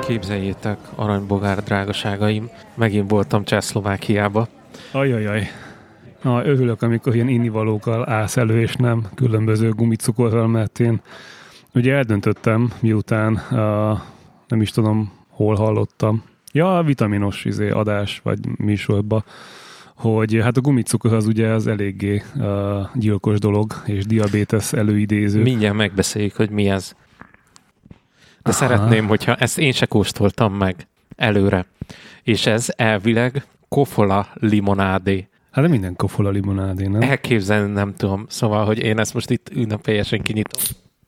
Képzeljétek, aranybogár drágaságaim, megint voltam Csehszlovákiába. Ajajaj. Örülök, amikor ilyen innivalókkal állsz elő, és nem különböző gumicukorral, mert én ugye eldöntöttem, miután nem is tudom, hol hallottam. Ja, vitaminos adás, vagy műsorba, hogy hát a gumicukor az ugye az eléggé gyilkos dolog, és diabétesz előidéző. Mindjárt megbeszéljük, hogy mi ez. De szeretném, hogyha ezt én se kóstoltam meg előre. És ez elvileg kofola limonádé. Hát de minden kofola limonádé, nem? Elképzelni nem tudom. Szóval, hogy én ezt most itt ünnepélyesen kinyitom.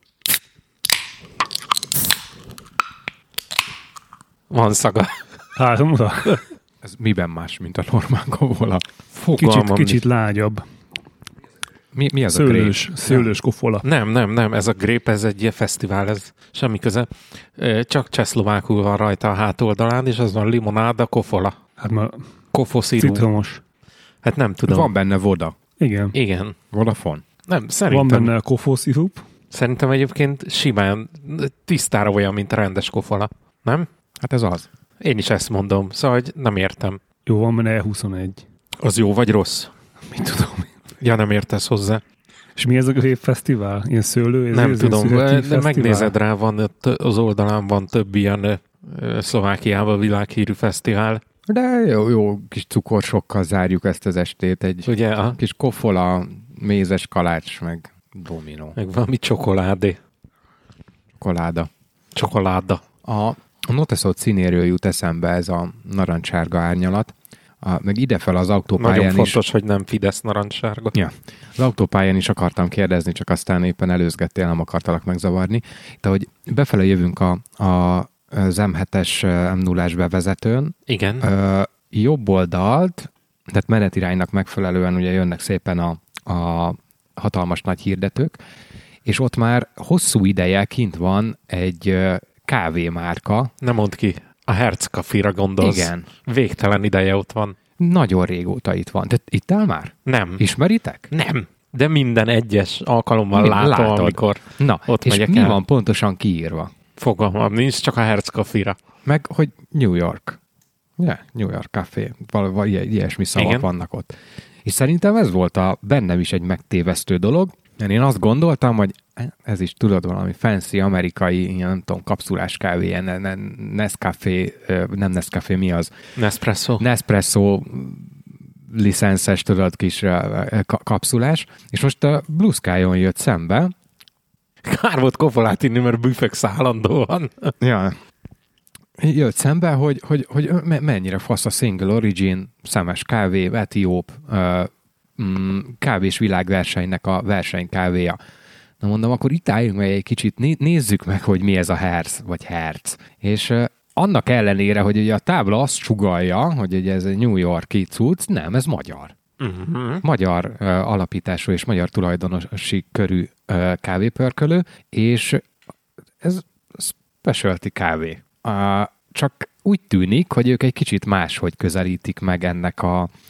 Van szaga. Háromra? Ez miben más, mint a normál kofola? Kicsit lágyabb. Mi az szőlős kofola. Nem, ez a grape, ez egy ilyen fesztivál, ez semmi köze. Csak csehszlovákul van rajta a hátoldalán, és az van limonáda, kofola. Hát már Kofoszirú. citromos. Hát nem tudom. Van benne voda. Igen. Vodafone. Nem, szerintem. Van benne kofoszirup. Szerintem egyébként simán tisztára olyan, mint a rendes kofola. Nem? Hát ez az. Én is ezt mondom, szóval hogy nem értem. Jó, van benne E21. Az jó vagy rossz? Mit tudom. Ja, nem értesz hozzá. És mi ez a Grape Fesztivál? Ilyen szőlő? Nem tudom, de megnézed rá, van az oldalán van több ilyen Szlovákiában világhírű fesztivál. De jó kis cukorsokkal zárjuk ezt az estét. Egy ugye, kis kofola, mézes kalács, meg dominó. Meg valami csokoládé. Csokoláda. A Noteszót színéről jut eszembe ez a narancssárga árnyalat. Meg idefel az autópályán nagyon fontos, hogy nem Fidesz narancssárga. Ja. Az autópályán is akartam kérdezni, csak aztán éppen előzgettél, nem akartalak megzavarni. De hogy befele jövünk az M7-es M0-ás bevezetőn. Igen. Jobb oldalt, tehát menetiránynak megfelelően ugye jönnek szépen a hatalmas nagy hirdetők, és ott már hosszú ideje kint van egy kávémárka. Nem mondd ki. A Herz Caféra gondolsz. Igen. Végtelen ideje ott van. Nagyon régóta itt van. Te itt áll már? Nem. Ismeritek? Nem. De minden egyes alkalommal látom, amikor ott és megyek mi el. van pontosan kiírva? Fogalmam nincs, csak a Herz Caféra. Meg, hogy New York. Yeah, New York Café. Valahogy ilyesmi szavak Igen. vannak ott. És szerintem ez volt bennem is egy megtévesztő dolog, mert én azt gondoltam, hogy ez is tudod valami fancy amerikai, ilyen, nem tudom, kapszulás kávé, ilyen Nescafé, nem Nescafé, mi az? Nespresso licenszes, tudod, kis kapszulás, és most a Blue Sky-on jött szembe. Kár volt kofolát inni, mert büföksz állandóan. Ja. Jött szembe, hogy mennyire fasz a Single Origin, szemes kávé, etióp, kávés világversenynek a versenykávéja. Na mondom, akkor itt álljunk meg egy kicsit, nézzük meg, hogy mi ez a Herz, vagy Herz. És annak ellenére, hogy ugye a tábla azt sugallja, hogy ugye ez egy New York-i cucc, nem, ez magyar. Uh-huh. Magyar alapítású és magyar tulajdonosi körű kávépörkölő, és ez specialty kávé. Csak úgy tűnik, hogy ők egy kicsit máshogy közelítik meg ennek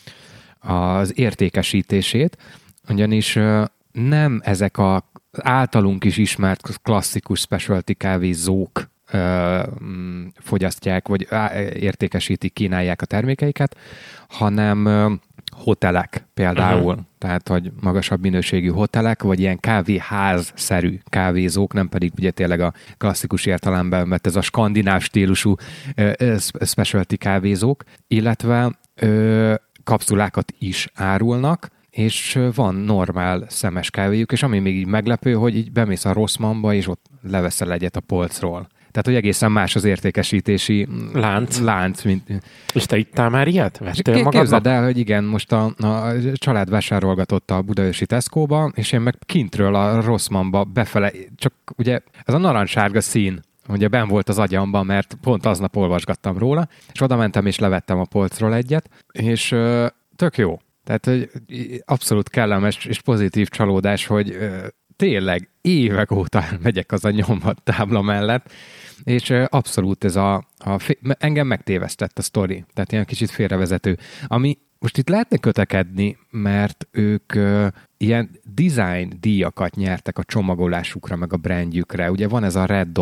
az értékesítését, ugyanis nem ezek az általunk is ismert klasszikus specialty kávézók fogyasztják, vagy értékesítik, kínálják a termékeiket, hanem hotelek például, tehát hogy magasabb minőségű hotelek, vagy ilyen kávéház-szerű kávézók, nem pedig ugye tényleg a klasszikus értelemben, mert ez a skandináv stílusú specialty kávézók, illetve kapszulákat is árulnak, és van normál szemes kávéjuk, és ami még így meglepő, hogy így bemész a Rossmannba, és ott leveszel egyet a polcról. Tehát, hogy egészen más az értékesítési lánc mint... És te ittál már ilyet? Vettél magadnak? Képzeld el, hogy igen, most a család vásárolgatott a budaörsi Tesco-ba, és én meg kintről a Rossmannba befele, csak ugye ez a narancssárga szín, ugye benn volt az agyamban, mert pont aznap olvasgattam róla, és oda mentem és levettem a polcról egyet, és tök jó. Tehát hogy abszolút kellemes és pozitív csalódás, hogy tényleg évek óta megyek az a nyomvat tábla mellett, és abszolút ez engem megtévesztett a sztori, tehát ilyen kicsit félrevezető. Ami most itt lehetne kötekedni, mert ők ilyen design díjakat nyertek a csomagolásukra, meg a brandjükre. Ugye van ez a Red Dot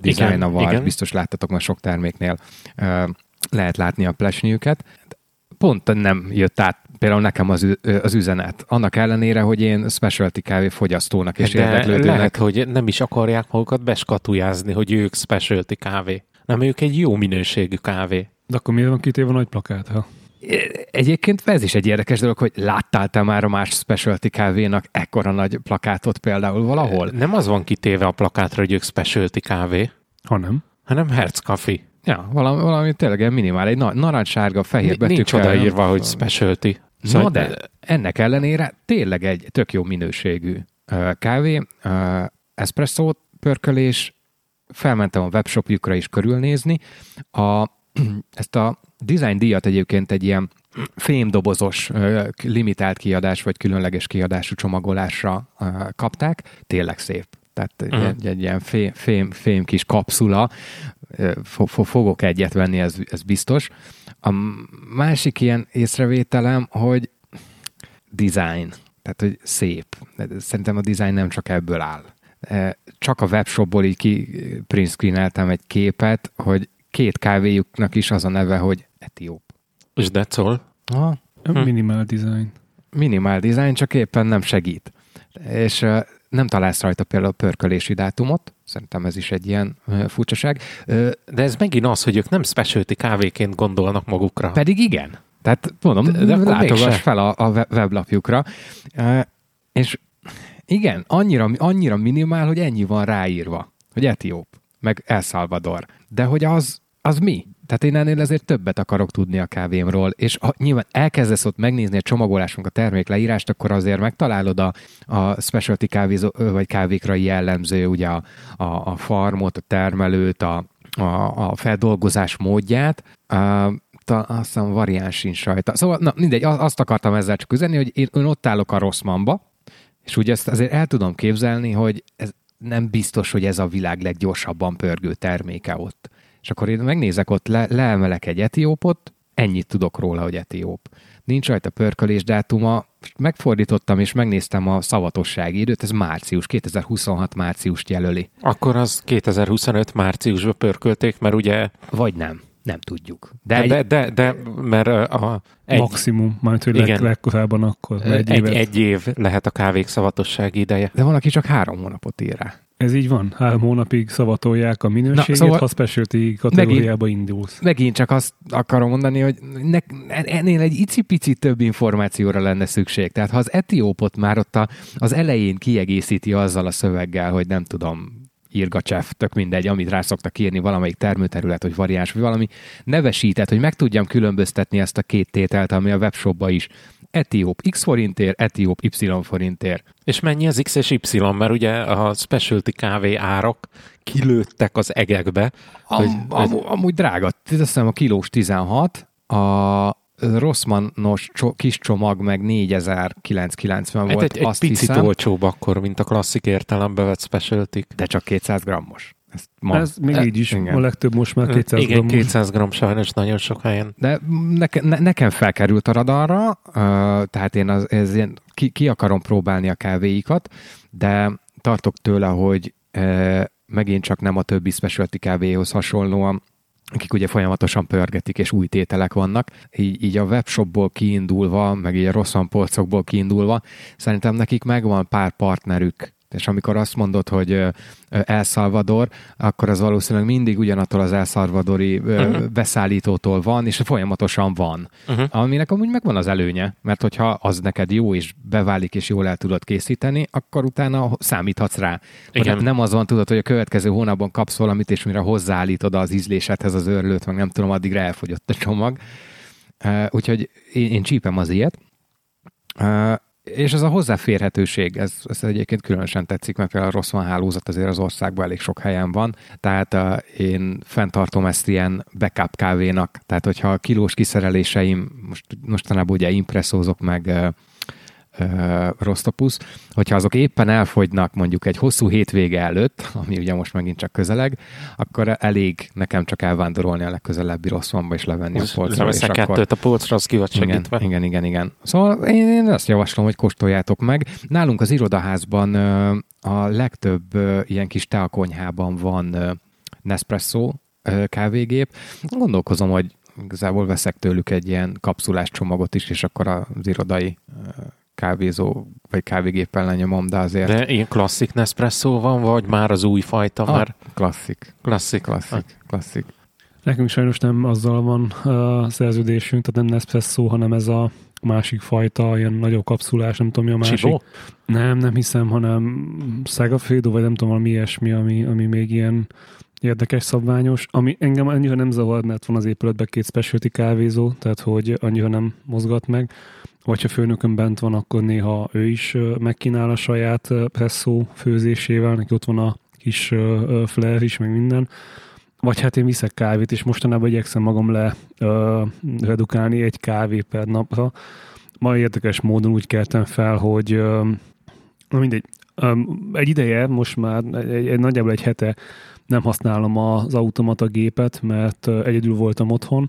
dizájna van, igen. biztos láttatok már sok terméknél, lehet látni a plesniüket. Pont nem jött át például nekem az üzenet. Annak ellenére, hogy én specialty kávé fogyasztónak és érdeklődőnek. Lehet, hogy nem is akarják magukat beskatujázni, hogy ők specialty kávé. Nem, ők egy jó minőségű kávé. De akkor miért van kitéve a nagy plakát? Ha? Egyébként ez is egy érdekes dolog, hogy láttál te már a más specialty kávénak ekkora nagy plakátot például valahol? Nem az van kitéve a plakátra, hogy ők specialty kávé, hanem Herz Café. Ja, valami tényleg ilyen minimál, egy narancssárga, fehér betűkkel. Nincs odaírva, hogy specialty. Szóval de ennek ellenére tényleg egy tök jó minőségű kávé, espresszót, pörkölés, felmentem a webshopjukra is körülnézni. Ezt a design díjat egyébként egy ilyen fémdobozos limitált kiadás, vagy különleges kiadású csomagolásra kapták. Tényleg szép. Tehát egy ilyen fém kis kapszula. Fogok egyet venni, ez biztos. A másik ilyen észrevételem, hogy design. Tehát, hogy szép. Szerintem a design nem csak ebből áll. Csak a webshopból így print screeneltem egy képet, hogy 2 kávéjuknak is az a neve, hogy Etióp. És that's all? Minimál design. Minimál design, csak éppen nem segít. És nem találsz rajta például a pörkölési dátumot. Szerintem ez is egy ilyen furcsaság. De ez megint az, hogy ők nem specialty kávéként gondolnak magukra. Pedig igen. Tehát mondom, de látogass fel a weblapjukra. És igen, annyira minimál, hogy ennyi van ráírva, hogy Etióp, meg El Salvador. De hogy az mi? Tehát én ennél azért többet akarok tudni a kávémról, és ha nyilván elkezdesz ott megnézni a csomagolásunk, a termékleírást, akkor azért megtalálod a specialty kávézó, vagy kávékra jellemző, ugye a farmot, a termelőt, a feldolgozás módját, azt hiszem variáns sincs rajta. Szóval, na mindegy, azt akartam ezzel csak üzenni, hogy én ott állok a Rossmannba, és ugye ezt azért el tudom képzelni, hogy ez nem biztos, hogy ez a világ leggyorsabban pörgő terméke ott. És akkor én megnézek ott, leemelek egy etiópot, ennyit tudok róla, hogy etióp. Nincs rajta pörkölés dátuma, megfordítottam és megnéztem a szavatossági időt, ez március, 2026 márciust jelöli. Akkor az 2025 márciusban pörkölték, mert ugye... Vagy nem tudjuk. De mert maximum, majd hogy legkorábban akkor. Egy év lehet a kávék szavatossági ideje. De van, aki csak 3 hónapot ír rá. Ez így van. 3 hónapig szavatolják a minőségét, szóval ha specialty kategóriába indulsz. Megint csak azt akarom mondani, hogy ennél egy icipici több információra lenne szükség. Tehát ha az etiópot már ott az elején kiegészíti azzal a szöveggel, hogy nem tudom, Irgachev, tök mindegy, amit rá szoktak írni valamelyik termőterület, vagy variáns, vagy valami nevesített, hogy meg tudjam különböztetni ezt a 2 tételt, ami a webshopban is. Etióp X forintért, Etióp Y forintért. És mennyi az X és Y? Mert ugye a specialty kávé árak kilőttek az egekbe. Amúgy drága. Azt hiszem a kilós 16, a Rossmannos kis csomag meg 4990 volt. Egy picit olcsóbb akkor, mint a klasszik értelembe vett specialty. De csak 200 grammos. Ez még így is. Igen. A legtöbb most már 200 igen, grammos. 200 gramm sajnos nagyon sok helyen. De nekem felkerült a radarra, tehát én ki akarom próbálni a kávéikat, de tartok tőle, hogy megint csak nem a többi specialty kávéhoz hasonlóan, akik ugye folyamatosan pörgetik, és új tételek vannak. Így a webshopból kiindulva, meg így a Rossmann polcokból kiindulva, szerintem nekik megvan pár partnerük. És amikor azt mondod, hogy El Salvador, akkor az valószínűleg mindig ugyanattól az El Salvadori beszállítótól van, és folyamatosan van. Aminek amúgy megvan az előnye, mert hogyha az neked jó, és beválik, és jól el tudod készíteni, akkor utána számíthatsz rá. Nem az van, tudod, hogy a következő hónapban kapsz valamit, és mire hozzáállítod az ízlésedhez az őrlőt, meg nem tudom, addigra elfogyott a csomag. Úgyhogy én csípem az ilyet. És ez a hozzáférhetőség, ez egyébként különösen tetszik, mert például a Rossmann hálózat azért az országban elég sok helyen van, tehát én fenntartom ezt ilyen backup kávénak, tehát hogyha a kilós kiszereléseim, mostanában ugye impresszózok meg Rostopus, hogyha azok éppen elfogynak mondjuk egy hosszú hétvége előtt, ami ugye most megint csak közeleg, akkor elég nekem csak elvándorolni a legközelebbi Rosszmannba és levenni a polcra. És kettőt a polcra, az ki vagy segítve. Igen. Szóval én azt javaslom, hogy kóstoljátok meg. Nálunk az irodaházban a legtöbb ilyen kis teakonyhában van Nespresso kávégép. Gondolkozom, hogy igazából veszek tőlük egy ilyen kapszulás csomagot is, és akkor az irodai kávézó vagy kávégéppel lenyomom, de azért... De ilyen klasszik Nespresso van, vagy már az új fajta? Már... Klasszik. Nekünk sajnos nem azzal van szerződésünk, tehát nem Nespresso, hanem ez a másik fajta, ilyen nagyobb kapszulás, nem tudom mi a másik. Csibó? Nem hiszem, hanem Segafredo, vagy nem tudom, valami ilyesmi, ami még ilyen érdekes, szabványos. Ami engem annyira nem zavar, mert van az épületben 2 specialty kávézó, tehát hogy annyira nem mozgat meg. Vagy ha főnökön bent van, akkor néha ő is megkínál a saját presszó főzésével, neki ott van a kis flair is, meg minden. Vagy hát én viszek kávét, és mostanában igyekszem magam redukálni 1 kávé per napra. Ma érdekes módon úgy keltem fel, hogy mindegy, egy ideje, most már nagyjából egy hete nem használom az automata gépet, mert egyedül voltam otthon,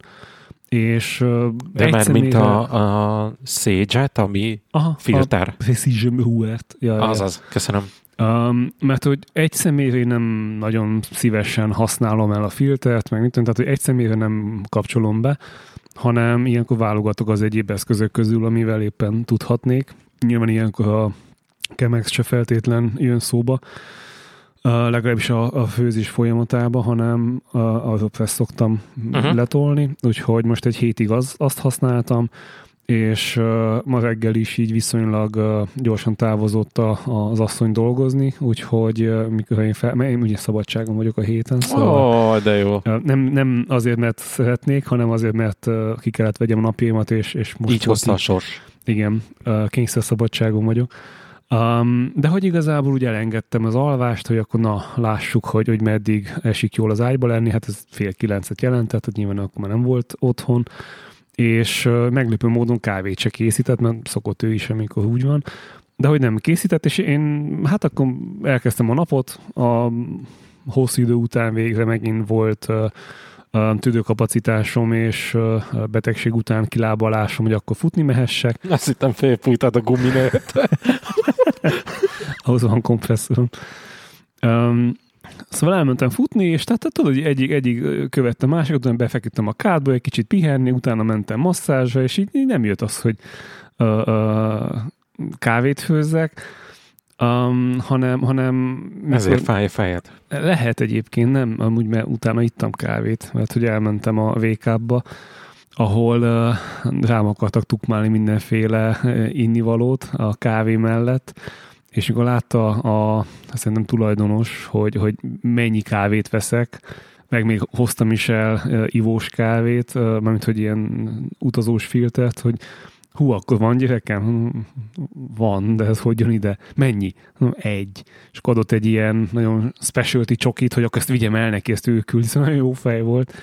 és de már mint a Sage-et, ami filter. A Precision Brewert. Azaz, köszönöm. Mert hogy egy személyre nem nagyon szívesen használom el a filtert, meg mit tudom, tehát hogy egy személyre nem kapcsolom be, hanem ilyenkor válogatok az egyéb eszközök közül, amivel éppen tudhatnék. Nyilván ilyenkor a Chemex se feltétlen jön szóba, legalábbis a főzés folyamatában, hanem azokra szoktam letolni, úgyhogy most egy hétig azt használtam, és ma reggel is így viszonylag gyorsan távozott az asszony dolgozni, úgyhogy mikor én ugye szabadságon vagyok a héten, szóval de jó. Nem azért, mert szeretnék, hanem azért, mert ki kellett vegyem a napjaimat, és most így hozta a sors. Igen, kényszerszabadságon vagyok. De hogy igazából úgy elengedtem az alvást, hogy akkor lássuk, hogy meddig esik jól az ágyba lenni, hát ez 8:30 jelentett, hogy nyilván akkor már nem volt otthon, és meglepő módon kávét se készített, mert szokott ő is, amikor úgy van, de hogy nem készített, és én hát akkor elkezdtem a napot, a hosszú idő után végre megint volt tüdőkapacitásom, és betegség után kilábalásom, hogy akkor futni mehessek. Azt hittem félfújtad a guminőt. Ahhoz van kompresszorom. Szóval elmentem futni, és tehát tudod, hogy egyik követtem másikat, utána befeküdtem a kádba, egy kicsit pihenni, utána mentem masszázsra, és így nem jött az, hogy kávét főzzek, hanem ezért fáj a fejed. Lehet egyébként, nem, amúgy mert utána ittam kávét, mert hogy elmentem a VK-ba, ahol rám akartak tukmálni mindenféle innivalót a kávé mellett, és mikor látta szerintem tulajdonos, hogy mennyi kávét veszek, meg még hoztam is el ivós kávét, mármint hogy ilyen utazós filtert, hogy akkor van gyerekem? Van, de ez hogy jön ide? Mennyi? 1. És akkor adott egy ilyen nagyon specialty csokit, hogy akkor ezt vigyem el neki, ezt ő küldi, szóval nagyon jó fej volt.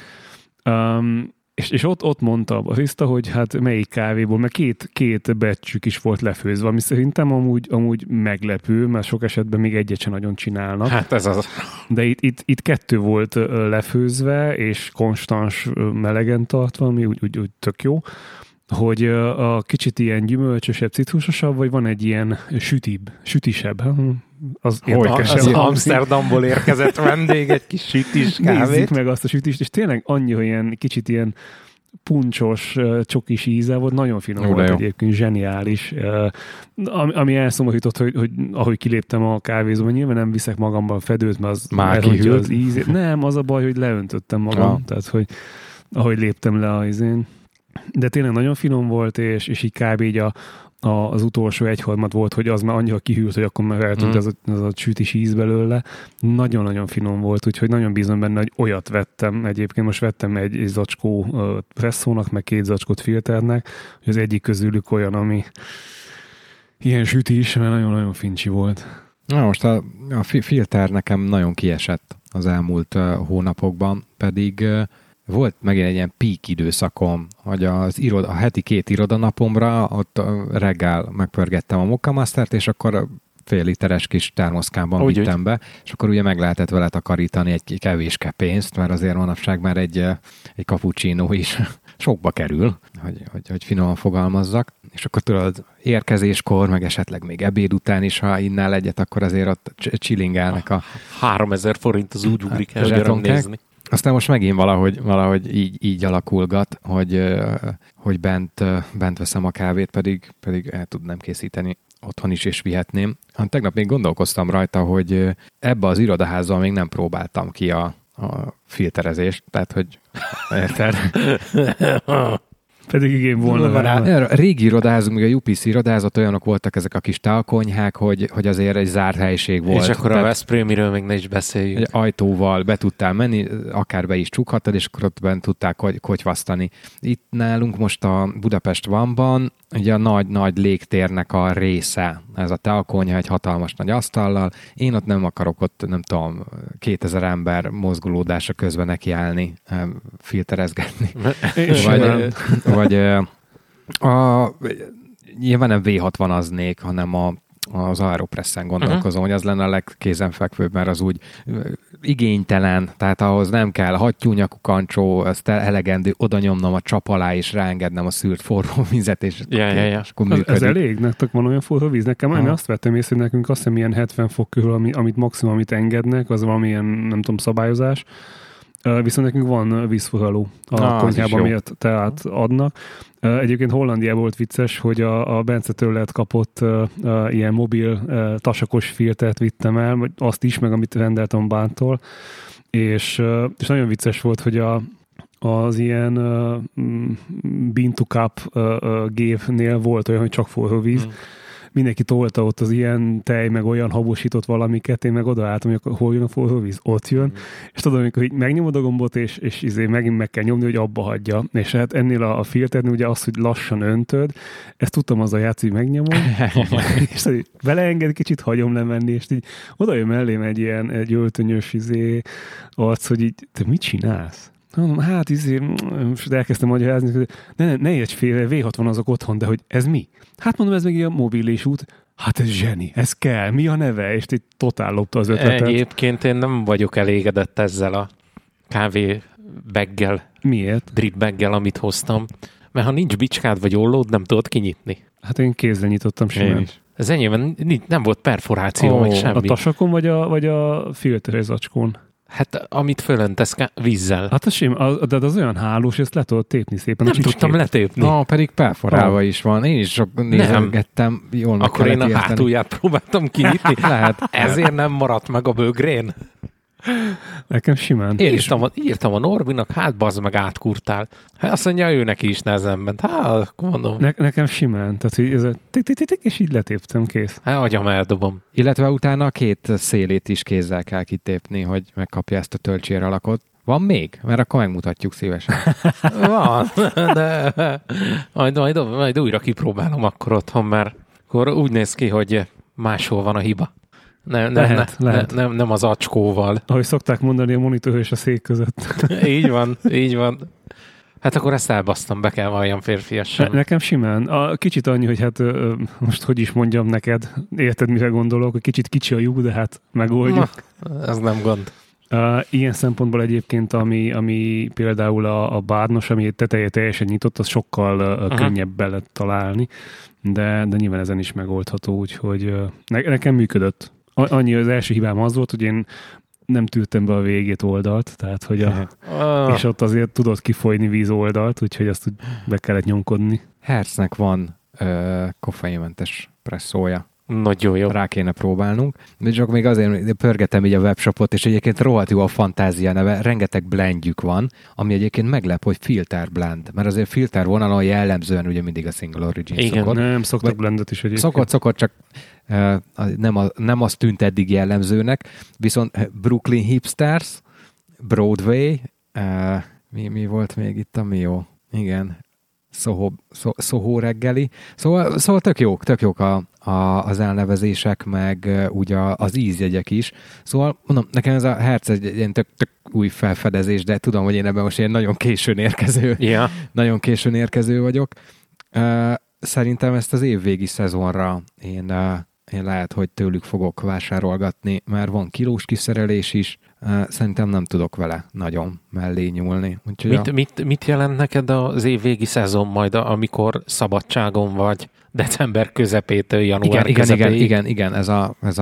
És ott mondta a barista, hogy hát melyik kávéból, mert két becsük is volt lefőzve, ami szerintem amúgy meglepő, mert sok esetben még egyet sem nagyon csinálnak. Hát ez az. De itt 2 volt lefőzve, és konstans melegen tartva, ami úgy tök jó, hogy a kicsit ilyen gyümölcsösebb, citrusosabb, vagy van egy ilyen sütisebb. Az Amsterdamból érkezett vendég, egy kis sütis kávét. Nézzük meg azt a sütist, és tényleg annyira ilyen kicsit ilyen puncsos, csokis íze volt, nagyon finom volt egyébként, zseniális. Ami elszomorított, hogy ahogy kiléptem a kávézóban, nyilván nem viszek magamban fedőt, mert az elrontja az ízét. Nem, az a baj, hogy leöntöttem magam, tehát hogy ahogy léptem le az izén. De tényleg nagyon finom volt, és így kb. Így az utolsó egyharmad volt, hogy az már annyira kihűlt, hogy akkor már eltűnt ez a sütis íz belőle. Nagyon-nagyon finom volt, úgyhogy nagyon bízom benne, hogy olyat vettem. Egyébként most vettem egy zacskó presszónak, meg 2 zacskót filternek, hogy az egyik közülük olyan, ami ilyen sütis, mert nagyon-nagyon fincsi volt. Na most a filter nekem nagyon kiesett az elmúlt hónapokban, pedig volt megint egy ilyen peak időszakom, hogy a heti 2 irodanapomra ott reggel megpörgettem a Mokka Mastert, és akkor fél literes kis termoszkában vittem be, és akkor ugye meg lehetett vele takarítani egy kevéske pénzt, mert azért manapság már egy cappuccino is sokba kerül, hogy finoman fogalmazzak. és akkor tudod, érkezéskor, meg esetleg még ebéd után is, ha innál egyet, akkor azért ott csilingelnek a 3000 forint az úgy ugrik el, hogy nézni. Aztán most megint valahogy így alakulgat, hogy bent veszem a kávét, pedig el tudnám készíteni otthon is, és vihetném. Tegnap még gondolkoztam rajta, hogy ebbe az irodaházban még nem próbáltam ki a filterezést, tehát, hogy érted? Pedig igény volna rá. A régi irodaházunk, még a UPC irodázat, olyanok voltak ezek a kis tálkonyhák, hogy azért egy zárt helység volt. És akkor a Veszprémiről még ne is beszéljünk. Egy ajtóval be tudtál menni, akár be is csukhattad, és akkor ott bent tudták kotyvasztani. Itt nálunk most a Budapest Vanban ugye a nagy légtérnek a része, ez a tálkonyha egy hatalmas nagy asztallal. Én ott nem akarok ott, nem tudom, 2000 ember mozgolódása közben nekiállni, filterezgetni. Vagy nyilván nem V60-aznék, hanem az Aeropressen gondolkozom, hogy az lenne a legkézenfekvőbb, mert az úgy igénytelen, tehát ahhoz nem kell hattyúnyakú kancsó, azt elegendő, oda nyomnom a csap alá, és ráengednem a szűrt forró vizet, és akkor működik. Ez elég? Nektek van olyan forró víz? Nekem én azt vettem észre, hogy nekünk azt hiszem ilyen 70 fok körül, amit maximum, amit engednek, az valamilyen, nem tudom, szabályozás. Viszont nekünk van vízforraló a konyhában, amiért teát adnak. Egyébként Hollandiában volt vicces, hogy a Bence tőled kapott ilyen mobil tasakos filtert vittem el, vagy azt is, meg amit rendeltem Bántól, és nagyon vicces volt, hogy az ilyen bean to cup gépnél volt olyan, hogy csak forró víz. Mindenki tolta ott az ilyen tej, meg olyan habosított valamiket, én meg odaálltam, hogy hol jön a forró víz, ott jön, és tudom, amikor így megnyomod a gombot, és megint meg kell nyomni, hogy abba hagyja. És hát ennél a filternél ugye az, hogy lassan öntöd, ezt tudtam azzal játszani, hogy megnyomom, és beleenged, kicsit hagyom lemenni, és így oda jön mellém egy öltönyös arc, hogy így, te mit csinálsz? Mondom, hát most elkezdtem magyarázni, hogy ne érts félre, V60 azok otthon, de hogy ez mi? Hát mondom, ez meg ilyen mobilis út. Hát ez zseni, ez kell, mi a neve? És itt totál lopta az ötletet. Egyébként én nem vagyok elégedett ezzel a kávé baggel. Miért? Drip baggel, amit hoztam. Mert ha nincs bicskád vagy ollód, nem tudod kinyitni. Hát én kézzel nyitottam simán. Ez enyében nem volt perforáció, meg semmi. A tasakon vagy a filteres zacskón? Hát, amit fölöntesz vízzel. Hát de az olyan hálós, ezt le tudod tépni szépen. Nem tudtam letépni. Pedig perforálva is van. Én is sok nézegettem. Jól meg akkor én a hátulját próbáltam kinyitni. Lehet. Ezért nem maradt meg a bögrén. Nekem simán. Én írtam a Norbinak, hát bazd meg, átkúrtál. Hát azt mondja, ő neki is nehezemben. Hát, mondom. Nekem simán. Tehát, hogy ez a tik, és így letéptem, kész. Hát, agyam eldobom. Illetve utána a két szélét is kézzel kell kitépni, hogy megkapja ezt a töltsér alakot. Van még? Mert akkor megmutatjuk szívesen. Van, de majd újra kipróbálom akkor otthon, mert akkor úgy néz ki, hogy máshol van a hiba. Lehet. Nem az acskóval. Ahogy szokták mondani, a monitor és a szék között. Így van. Hát akkor ezt elbasztam, be kell valljam férfiasan. Nekem simán. Kicsit annyi, hogy hát most hogy is mondjam neked, érted, mire gondolok, hogy kicsit kicsi a lyuk, de hát megoldjuk. Ez nem gond. Ilyen szempontból egyébként, ami például a bárnos, ami teteje teljesen nyitott, az sokkal könnyebb bele találni, de nyilván ezen is megoldható, úgyhogy nekem működött. Annyi az első hibám az volt, hogy én nem tűrtem be a végét oldalt, tehát hogy és ott azért tudod kifolyni víz oldalt, úgyhogy azt úgy be kellett nyomkodni. Hertznek van koffeinmentes presszója. Nagyon jó. Rá kéne próbálnunk. De csak még azért pörgetem így a webshopot, és egyébként rohadt jó a fantázia neve, rengeteg blendjük van, ami egyébként meglep, hogy filter blend, mert azért filter vonalon jellemzően ugye mindig a single origin szokott. Nem, szoktak blendet is egyébként. Szokott, csak nem az tűnt eddig jellemzőnek, viszont Brooklyn Hipsters, Broadway, mi volt még itt, ami jó? Igen, Soho reggeli. Szóval tök jók az elnevezések, meg ugye az ízjegyek is. Szóval mondom, nekem ez a Hertz egy ilyen tök új felfedezés, de tudom, hogy én ebben most ilyen nagyon későn érkező vagyok. Szerintem ezt az évvégi szezonra én lehet, hogy tőlük fogok vásárolgatni, mert van kilós kiszerelés is, szerintem nem tudok vele nagyon mellé nyúlni. Mit jelent neked az évvégi szezon majd, amikor szabadságon vagy december közepétől január közepéig? Igen, ez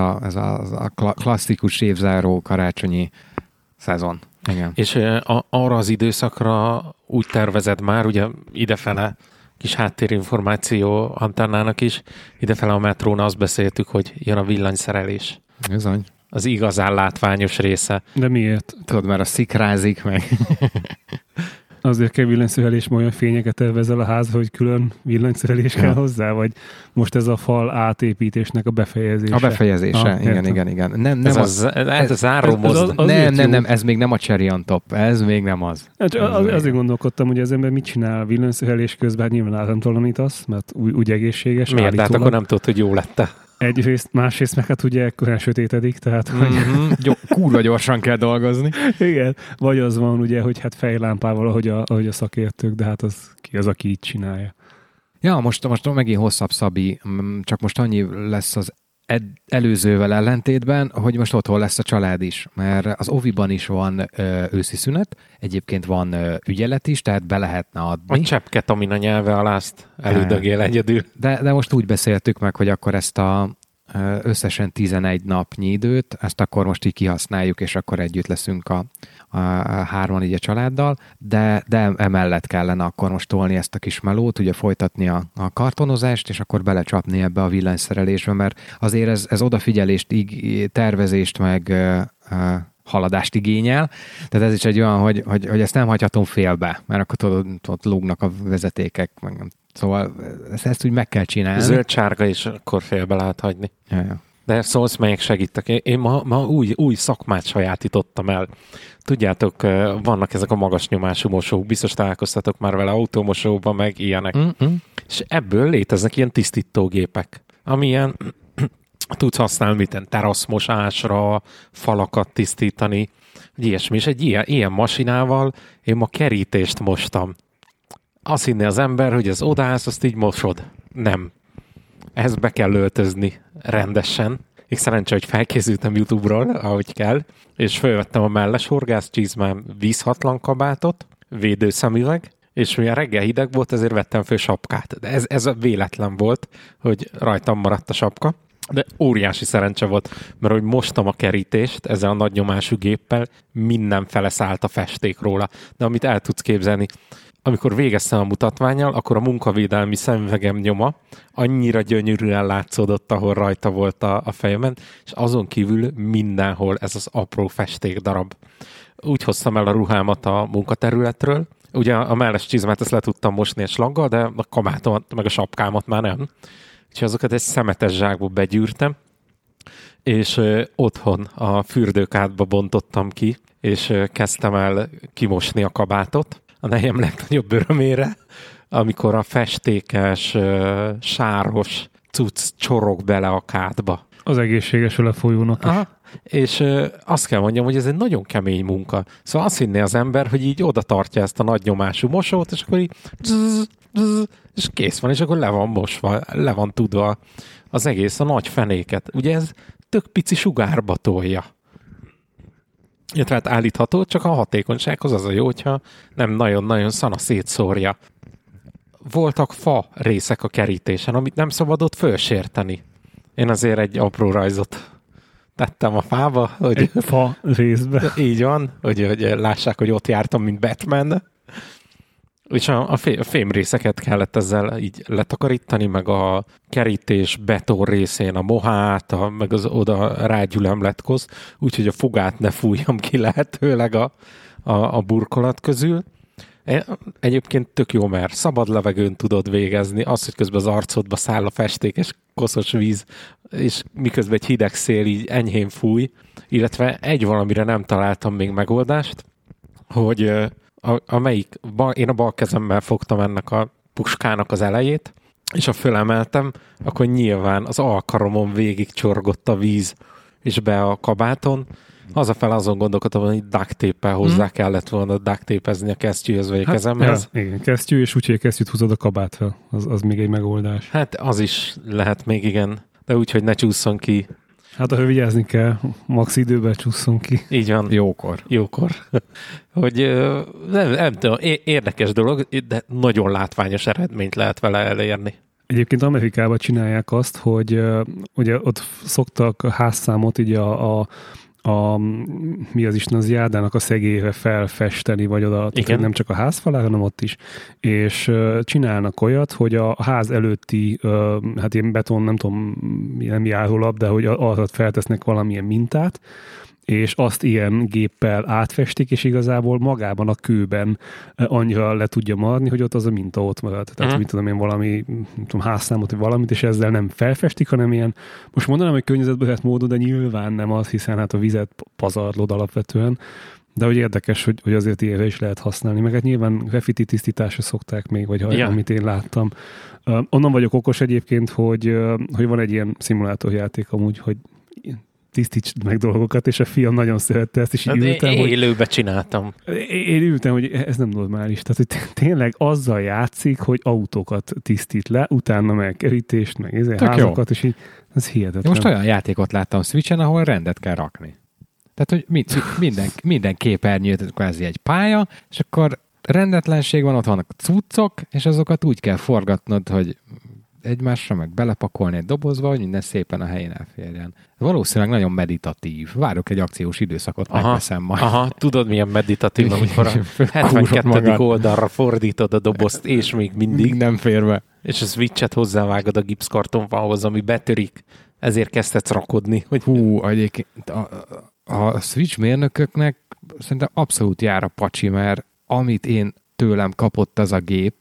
a klasszikus évzáró karácsonyi szezon. Igen. És arra az időszakra úgy tervezed már, ugye idefele kis háttérinformáció Antennának is, idefele a metrón azt beszéltük, hogy jön a villanyszerelés. Bizony. Az igazán látványos része. De miért? Tudod, már a szikrázik meg. Azért kell villanyszerelés, mert olyan fényeket tervezel a házba, hogy külön villanyszerelés kell hozzá, vagy most ez a fal átépítésnek a befejezése? A befejezése, igen. Nem ez a záró mozdony. Nem, ez még nem a cherry on top, ez még nem az. Azért gondolkodtam, hogy az ember mit csinál villanyszerelés közben, hát nyilván áramtalanítasz, mert úgy egészséges. Miért? De hát akkor nem tudod, hogy jó lett-e. Egyrészt, másrészt meg hát ugye ekkorán sötétedik, tehát kurva gyorsan kell dolgozni. Igen, vagy az van ugye, hogy hát fejlámpával, ahogy a szakértők, de hát az ki az, aki így csinálja. Ja, most megint hosszabb Szabi, csak most annyi lesz az előzővel ellentétben, hogy most otthon lesz a család is, mert az Oviban is van őszi szünet, egyébként van ügyelet is, tehát be lehetne adni. A cseppket, amin a nyelve alá azt elüldögél egyedül. De most úgy beszéltük meg, hogy akkor ezt a összesen 11 napnyi időt, ezt akkor most így kihasználjuk, és akkor együtt leszünk a hárman így a családdal, de emellett kellene akkor most tolni ezt a kis melót, ugye folytatni a kartonozást, és akkor belecsapni ebbe a villanyszerelésbe, mert azért ez odafigyelést, tervezést, meg haladást igényel. Tehát ez is egy olyan, hogy ezt nem hagyhatom félbe, mert akkor ott lógnak a vezetékek, szóval ezt úgy meg kell csinálni. Zöld-sárga is akkor félbe lehet hagyni. Ja. De szólsz, melyek segítek. Én ma új szakmát sajátítottam el. Tudjátok, vannak ezek a magas nyomású mosók, biztos találkoztatok már vele autómosóban, meg ilyenek. És ebből léteznek ilyen tisztítógépek, amilyen tudsz használni teraszmosásra, falakat tisztítani, ilyesmi. És egy ilyen masinával én ma kerítést mostam. Azt hinné az ember, hogy ez odaállsz, azt így mosod. Nem. Ehhez be kell öltözni rendesen. Még szerencsé, hogy felkészültem YouTube-ról, ahogy kell, és felvettem a melles horgászcsizmám vízhatlan kabátot, védőszemüveg, és mivel reggel hideg volt, ezért vettem föl sapkát. De ez véletlen volt, hogy rajtam maradt a sapka, de óriási szerencse volt, mert hogy mostam a kerítést ezzel a nagy nyomású géppel, mindenfele szállt a festék róla. De amit el tudsz képzelni, amikor végeztem a mutatvánnyal, akkor a munkavédelmi szemüvegem nyoma annyira gyönyörűen látszódott, ahol rajta volt a fejemen, és azon kívül mindenhol ez az apró festékdarab. Úgy hoztam el a ruhámat a munkaterületről, ugye a melles csizmát ezt le tudtam mosni egy slaggal, de a kabátomat meg a sapkámat már nem. Úgyhogy azokat egy szemetes zsákba begyűrtem, és otthon a fürdőkádba bontottam ki, és kezdtem el kimosni a kabátot. A nejem legnagyobb örömére, amikor a festékes, sáros cucc csorog bele a kádba. Az egészséges lefolyónak is. És azt kell mondjam, hogy ez egy nagyon kemény munka. Szóval azt hinné az ember, hogy így oda tartja ezt a nagy nyomású mosót, és akkor így és kész van, és akkor le van mosva, le van tudva az egész, a nagy fenéket. Ugye ez tök pici sugárba tolja. Tehát állítható, csak a hatékonysághoz az a jó, hogyha nem nagyon-nagyon szana szétszórja. Voltak fa részek a kerítésen, amit nem szabadott fölsérteni. Én azért egy apró rajzot tettem a fába. Hogy egy fa részbe. Így van, hogy lássák, hogy ott jártam, mint Batman. És a fém részeket kellett ezzel így letakarítani, meg a kerítés beton részén a mohát, meg az oda rágyülem letkoz, úgyhogy a fogát ne fújjam ki lehetőleg a burkolat közül. Egyébként tök jó, mert szabad levegőn tudod végezni, az, hogy közben az arcodba száll a festék és koszos víz, és miközben egy hideg szél így enyhén fúj, illetve egy valamire nem találtam még megoldást, hogy én a bal kezemmel fogtam ennek a puskának az elejét, és ha fölemeltem, akkor nyilván az alkaromon végig csorgott a víz, és be a kabáton. Hazafel azon gondolkodtam, hogy duct tape-el hozzá kellett volna duct tape-ezni a kesztyűhöz, vagy a kezemhez. Ja, igen, kesztyű, és úgyhogy kesztyűt húzod a kabáttal. Az még egy megoldás. Hát az is lehet még, igen. de úgy, hogy ne csúszson ki. Hát ha vigyázni kell, max időben csúszson ki. Így van. Jókor. Hogy nem tudom, érdekes dolog, de nagyon látványos eredményt lehet vele elérni. Egyébként Amerikában csinálják azt, hogy ugye ott szoktak a házszámot így mi az Isten, az járdának a szegélyre felfesteni, vagy oda, tehát nem csak a ház hanem ott is. És csinálnak olyat, hogy a ház előtti, hát ilyen beton, nem tudom, nem járólap, de hogy arra feltesznek valamilyen mintát, és azt ilyen géppel átfestik, és igazából magában a kőben annyira le tudja maradni, hogy ott az a minta ott marad. Tehát mit tudom én, valami házszámot, vagy valamit, és ezzel nem felfestik, hanem ilyen, most mondanám, hogy környezetbarát módon, de nyilván nem az, hiszen hát a vizet pazarlod alapvetően, de hogy érdekes, hogy azért ilyenre is lehet használni. Meg hát nyilván graffiti tisztításra szokták még, vagy amit én láttam. Onnan vagyok okos egyébként, hogy van egy ilyen szimulátorjáték amúgy, hogy tisztítsd meg dolgokat, és a fiam nagyon szerette ezt, és így ültem, hogy... Élőbe csináltam. Én ültem, hogy ez nem normális. Tehát, hogy tényleg azzal játszik, hogy autókat tisztít le, utána meg kerítést, meg házakat, jó. És így ez hihetetlen. Most olyan játékot láttam Switchen, ahol rendet kell rakni. Tehát, hogy minden képernyőt kvázi egy pálya, és akkor rendetlenség van, ott vannak cuccok, és azokat úgy kell forgatnod, hogy egymásra meg belepakolni egy dobozba, hogy minden szépen a helyén elférjen. Valószínűleg nagyon meditatív. Várok egy akciós időszakot, megveszem majd. Tudod milyen meditatív, amikor a 72. oldalra fordítod a dobozt, és még mindig nem fér be. És a switchet hozzávágod a gipszkartonfához, ami betörik, ezért kezdhetsz rakodni. Hogy... Egyébként a Switch mérnököknek szerintem abszolút jár a pacsi, mert amit én tőlem kapott az a gép,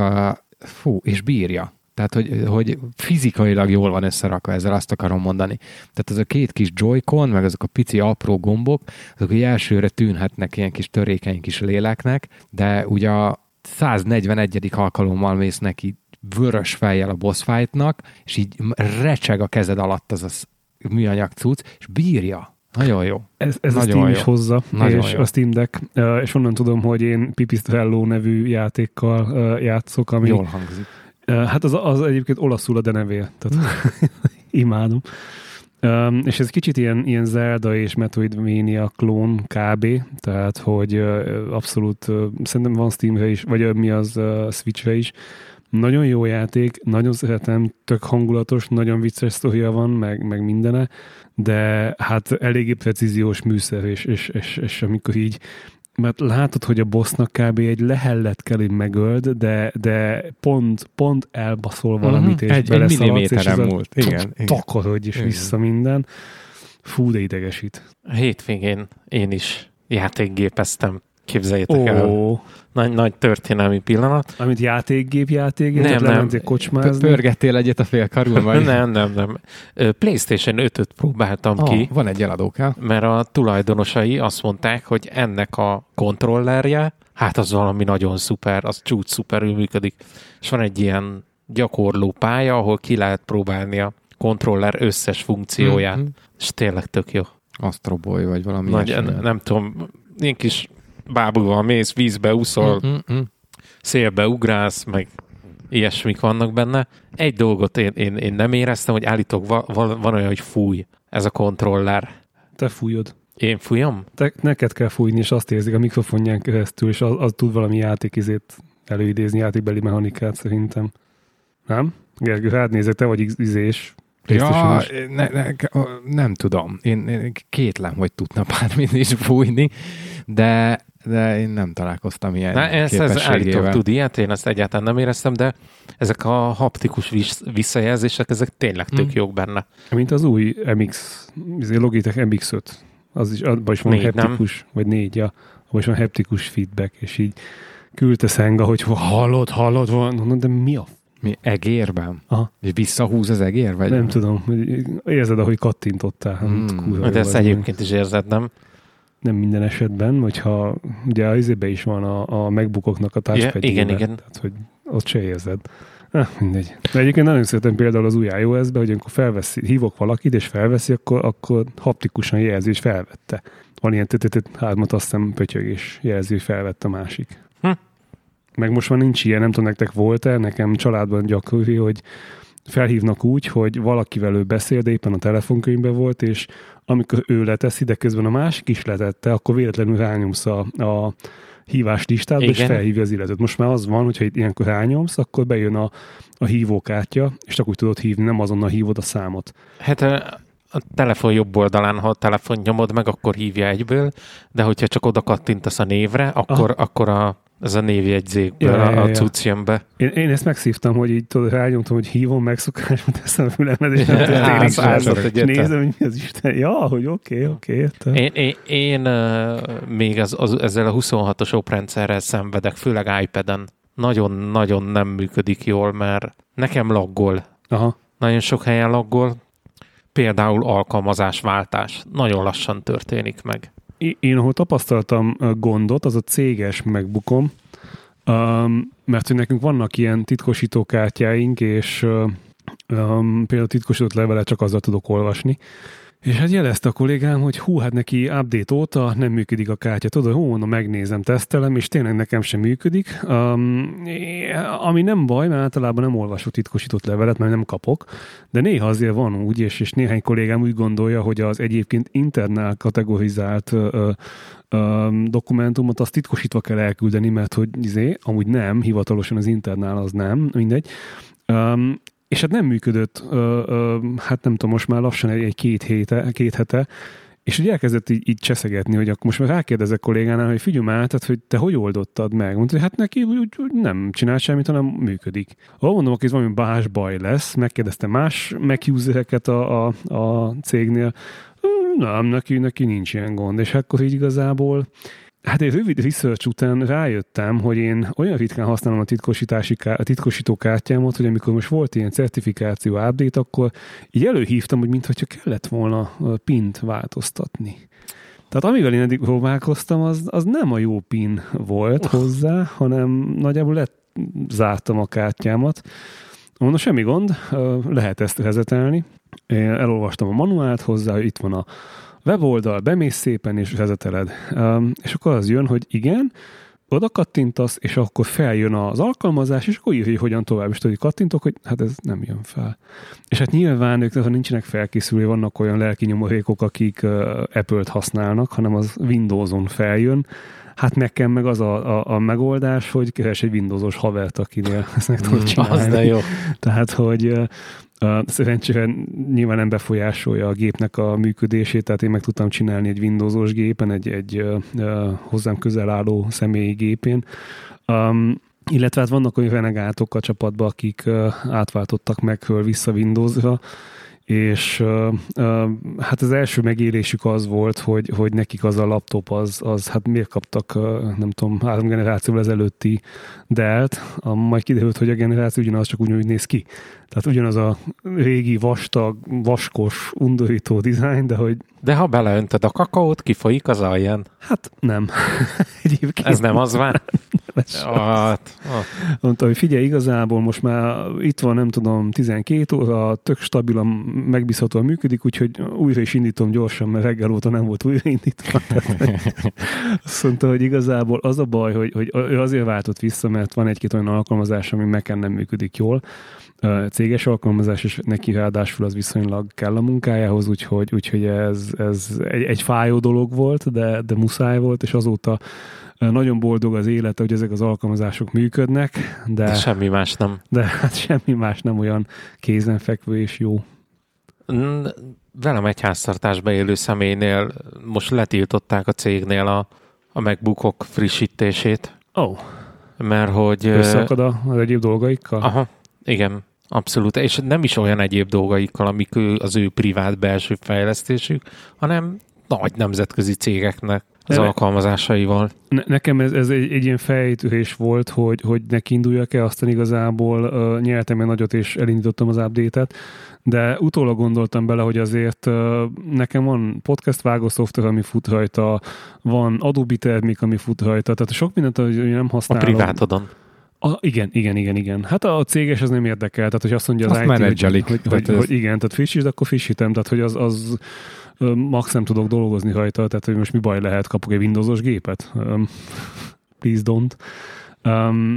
és bírja. Tehát, hogy fizikailag jól van összerakva, ezzel azt akarom mondani. Tehát az a két kis Joy-Con, meg azok a pici apró gombok, azok egy elsőre tűnhetnek ilyen kis törékeny kis léleknek, de ugye a 141. alkalommal mész neki vörös fejjel a boss fightnak, és így recseg a kezed alatt az a műanyag cucc, és bírja. Nagyon jó. Ez a Steam is hozza, nagyon és jó. A Steam Deck, és onnan tudom, hogy én Pipistrello nevű játékkal játszok, ami... Jól hangzik. Hát az egyébként olaszul a denevél, tehát imádom. És ez kicsit ilyen Zelda és Metroidvania klón kb. Tehát, hogy abszolút szerintem van Steamre is, vagy mi az Switchre is. Nagyon jó játék, nagyon szeretem, tök hangulatos, nagyon vicces sztoria van, meg mindene, de hát eléggé precíziós műszer, és amikor így mert látod, hogy a bossnak kb. Egy lehellet kell, hogy megöld, de pont elbaszol valamit, és egy milliméteren múlt. Igen. Takarodj, és vissza minden. Fú, de idegesít. A hétvégén én is játékgépeztem. Képzeljétek el. Nagy történelmi pillanat. Amit játékgép, nem. Kocsmázni. Pörgettél egyet a félkarul, vagy? Nem. PlayStation 5-öt próbáltam ki. Van egy eladóká. Mert a tulajdonosai azt mondták, hogy ennek a kontrollerje, hát az valami nagyon szuper, az csúcs szuperül működik. És van egy ilyen gyakorló pálya, ahol ki lehet próbálni a kontroller összes funkcióját. És tényleg tök jó. Astroboy, vagy valami nem tudom, ilyen kis bábúval mész, vízbe úszol, szélbe ugrálsz, meg ilyesmik vannak benne. Egy dolgot én nem éreztem, hogy állítólag van olyan, hogy fúj ez a kontroller. Te fújod. Én fújom? Neked kell fújni, és azt érzik a mikrofonján keresztül, és az tud valami játékizét előidézni, játékbeli mechanikát szerintem. Nem? Gergő, rád nézek, te vagy izés. Ja, nem tudom. Én kétlem, hogy tudna bármit is fújni, de én nem találkoztam ilyen képességével. Ez állítólag tud ilyet, én ezt egyáltalán nem éreztem, de ezek a haptikus visszajelzések, ezek tényleg tök jók benne. Mint az új MX, Logitech MX5, az is, abban is van 4, haptikus, nem? Vagy 4, abban is van haptikus feedback, és így küldte Szenga, hogy hallod, van, de mi a egérben? Aha. És visszahúz az egér? Vagy? Nem tudom. Érzed, ahogy kattintottál. De ezt egyébként is érzed, nem? Nem minden esetben, hogyha ugye az izébe is van a MacBookoknak a touchpadjében. Igen. Tehát, hogy ott se érzed. Mindegy. De egyébként nagyon szeretem például az új iOS-be, hogy amikor hívok valakit, és felveszi, akkor haptikusan jelzi, és felvette. Van ilyen 3-at, azt hiszem pötyögés jelzi, hogy felvette a másik. Meg most már nincs ilyen, nem tudom, nektek volt-e, nekem családban gyakori, hogy felhívnak úgy, hogy valakivel ő beszél, de éppen a telefonkönyvben volt, és amikor ő leteszi, de közben a másik is letette, akkor véletlenül rányomsz a hívás listádba, és felhívja az illetőt. Most már az van, hogyha ilyenkor rányomsz, akkor bejön a hívókártya, és akkor úgy tudod hívni, nem azonnal hívod a számot. Hát a telefon jobb oldalán, ha a telefon nyomod meg, akkor hívja egyből, de hogyha csak oda kattintasz a névre, akkor ez a névjegyzékből a cucc jön be. Én ezt megszívtam, hogy így tudod, rányomtam, hogy hívom, megszokásban teszem a fülemet, és nem történik sem. Nézem, hogy mi az Isten. Ja, hogy oké. Én még ezzel a 26-os oprendszerrel szenvedek, főleg iPad-en. Nagyon-nagyon nem működik jól, mert nekem laggol. Aha. Nagyon sok helyen laggol. Például alkalmazásváltás. Nagyon lassan történik meg. Én ahol tapasztaltam gondot, az a céges MacBookom, mert hogy nekünk vannak ilyen titkosítókártyáink, és például titkosított levelet csak azzal tudok olvasni. És hát jelezte a kollégám, hogy hát neki update óta nem működik a kártya. Tudod, mondom, megnézem, tesztelem, és tényleg nekem sem működik. Ami nem baj, mert általában nem olvasok titkosított levelet, mert nem kapok, de néha azért van úgy, és néhány kollégám úgy gondolja, hogy az egyébként internál kategorizált dokumentumot azt titkosítva kell elküldeni, mert hogy amúgy nem, hivatalosan az internál az nem, mindegy. És hát nem működött, hát nem tudom, most már lassan egy két hete, és ugye elkezdett így cseszegetni, hogy akkor most már rákérdezek kollégánál, hogy figyelj már, tehát, hogy te hogy oldottad meg? Mondta, hogy hát neki úgy nem csinál semmit, hanem működik. Mondom, hogy ez valami más baj lesz, megkérdeztem más Mac-usereket a cégnél, nem, neki nincs ilyen gond, és akkor így igazából hát egy rövid research után rájöttem, hogy én olyan ritkán használom a titkosító kártyámat, hogy amikor most volt ilyen certifikáció update, akkor így előhívtam, hogy mintha kellett volna PIN-t változtatni. Tehát amivel én eddig próbálkoztam, az nem a jó PIN volt hozzá, hanem nagyjából lezártam a kártyámat. Mondom, semmi gond, lehet ezt rezetelni. Én elolvastam a manuált hozzá, itt van a weboldal, bemész szépen, és rezeteled. És akkor az jön, hogy igen, oda kattintasz, és akkor feljön az alkalmazás, és akkor írja, hogy hogyan tovább. És tudod, kattintok, hogy hát ez nem jön fel. És hát nyilván ők nincsenek felkészülve, vannak olyan lelki nyomorékok, akik Apple-t használnak, hanem az Windows-on feljön. Hát nekem meg az a megoldás, hogy keres egy Windows-os havert, akinél ezt meg tudod csinálni. Az de jó. Tehát, hogy szerencsére nyilván nem befolyásolja a gépnek a működését, tehát én meg tudtam csinálni egy Windows-os gépen, egy hozzám közel álló személyi gépén. Illetve hát vannak olyan renegátok a csapatban, akik átváltottak Mac-ről vissza Windows-ra, és hát az első megélésük az volt, hogy nekik az a laptop, az hát miért kaptak, nem tudom, 3 generációval ezelőtti Dell-t, majd kiderült, hogy a generáció ugyanaz, csak úgy néz ki. Tehát ugyanaz a régi, vastag, vaskos, undorító dizájn, de hogy... De ha beleöntöd a kakaót, kifolyik az alján. Hát nem. Egyébként ez nem az már? Mondta, hogy figyelj, igazából most már itt van, nem tudom, 12 óra, tök stabilan, megbízhatóan működik, úgyhogy újra is indítom gyorsan, mert reggel óta nem volt újraindítva. Azt mondta, hogy igazából az a baj, hogy ő azért váltott vissza, mert van egy-két olyan alkalmazás, ami Mac-en nem működik jól. Céges alkalmazás, és neki ráadásul az viszonylag kell a munkájához, úgyhogy ez egy fájó dolog volt, de muszáj volt, és azóta nagyon boldog az élete, hogy ezek az alkalmazások működnek, de semmi más nem. De hát semmi más nem olyan kézenfekvő és jó. Velem egy háztartásba élő személynél most letiltották a cégnél a MacBookok frissítését. Mert hogy... Összeakad az egyéb dolgaikkal? Aha, igen, abszolút. És nem is olyan egyéb dolgaikkal, amik az ő privát belső fejlesztésük, hanem nagy nemzetközi cégeknek az alkalmazásaival. Nekem ez egy ilyen fejtörés volt, hogy neki induljak-e, aztán igazából nyertem egy nagyot, és elindítottam az update-et, de utólag gondoltam bele, hogy azért nekem van podcast vágó szoftver, ami fut rajta, van Adobe termék, ami fut rajta, tehát sok mindent, hogy nem használom. A privátodon. Igen. Hát a céges az nem érdekel, tehát hogy azt mondja az IT, hogy igen, tehát frissítsd, akkor frissítem, tehát hogy az max nem tudok dolgozni rajta, tehát hogy most mi baj lehet, kapok egy Windows-os gépet? Please don't.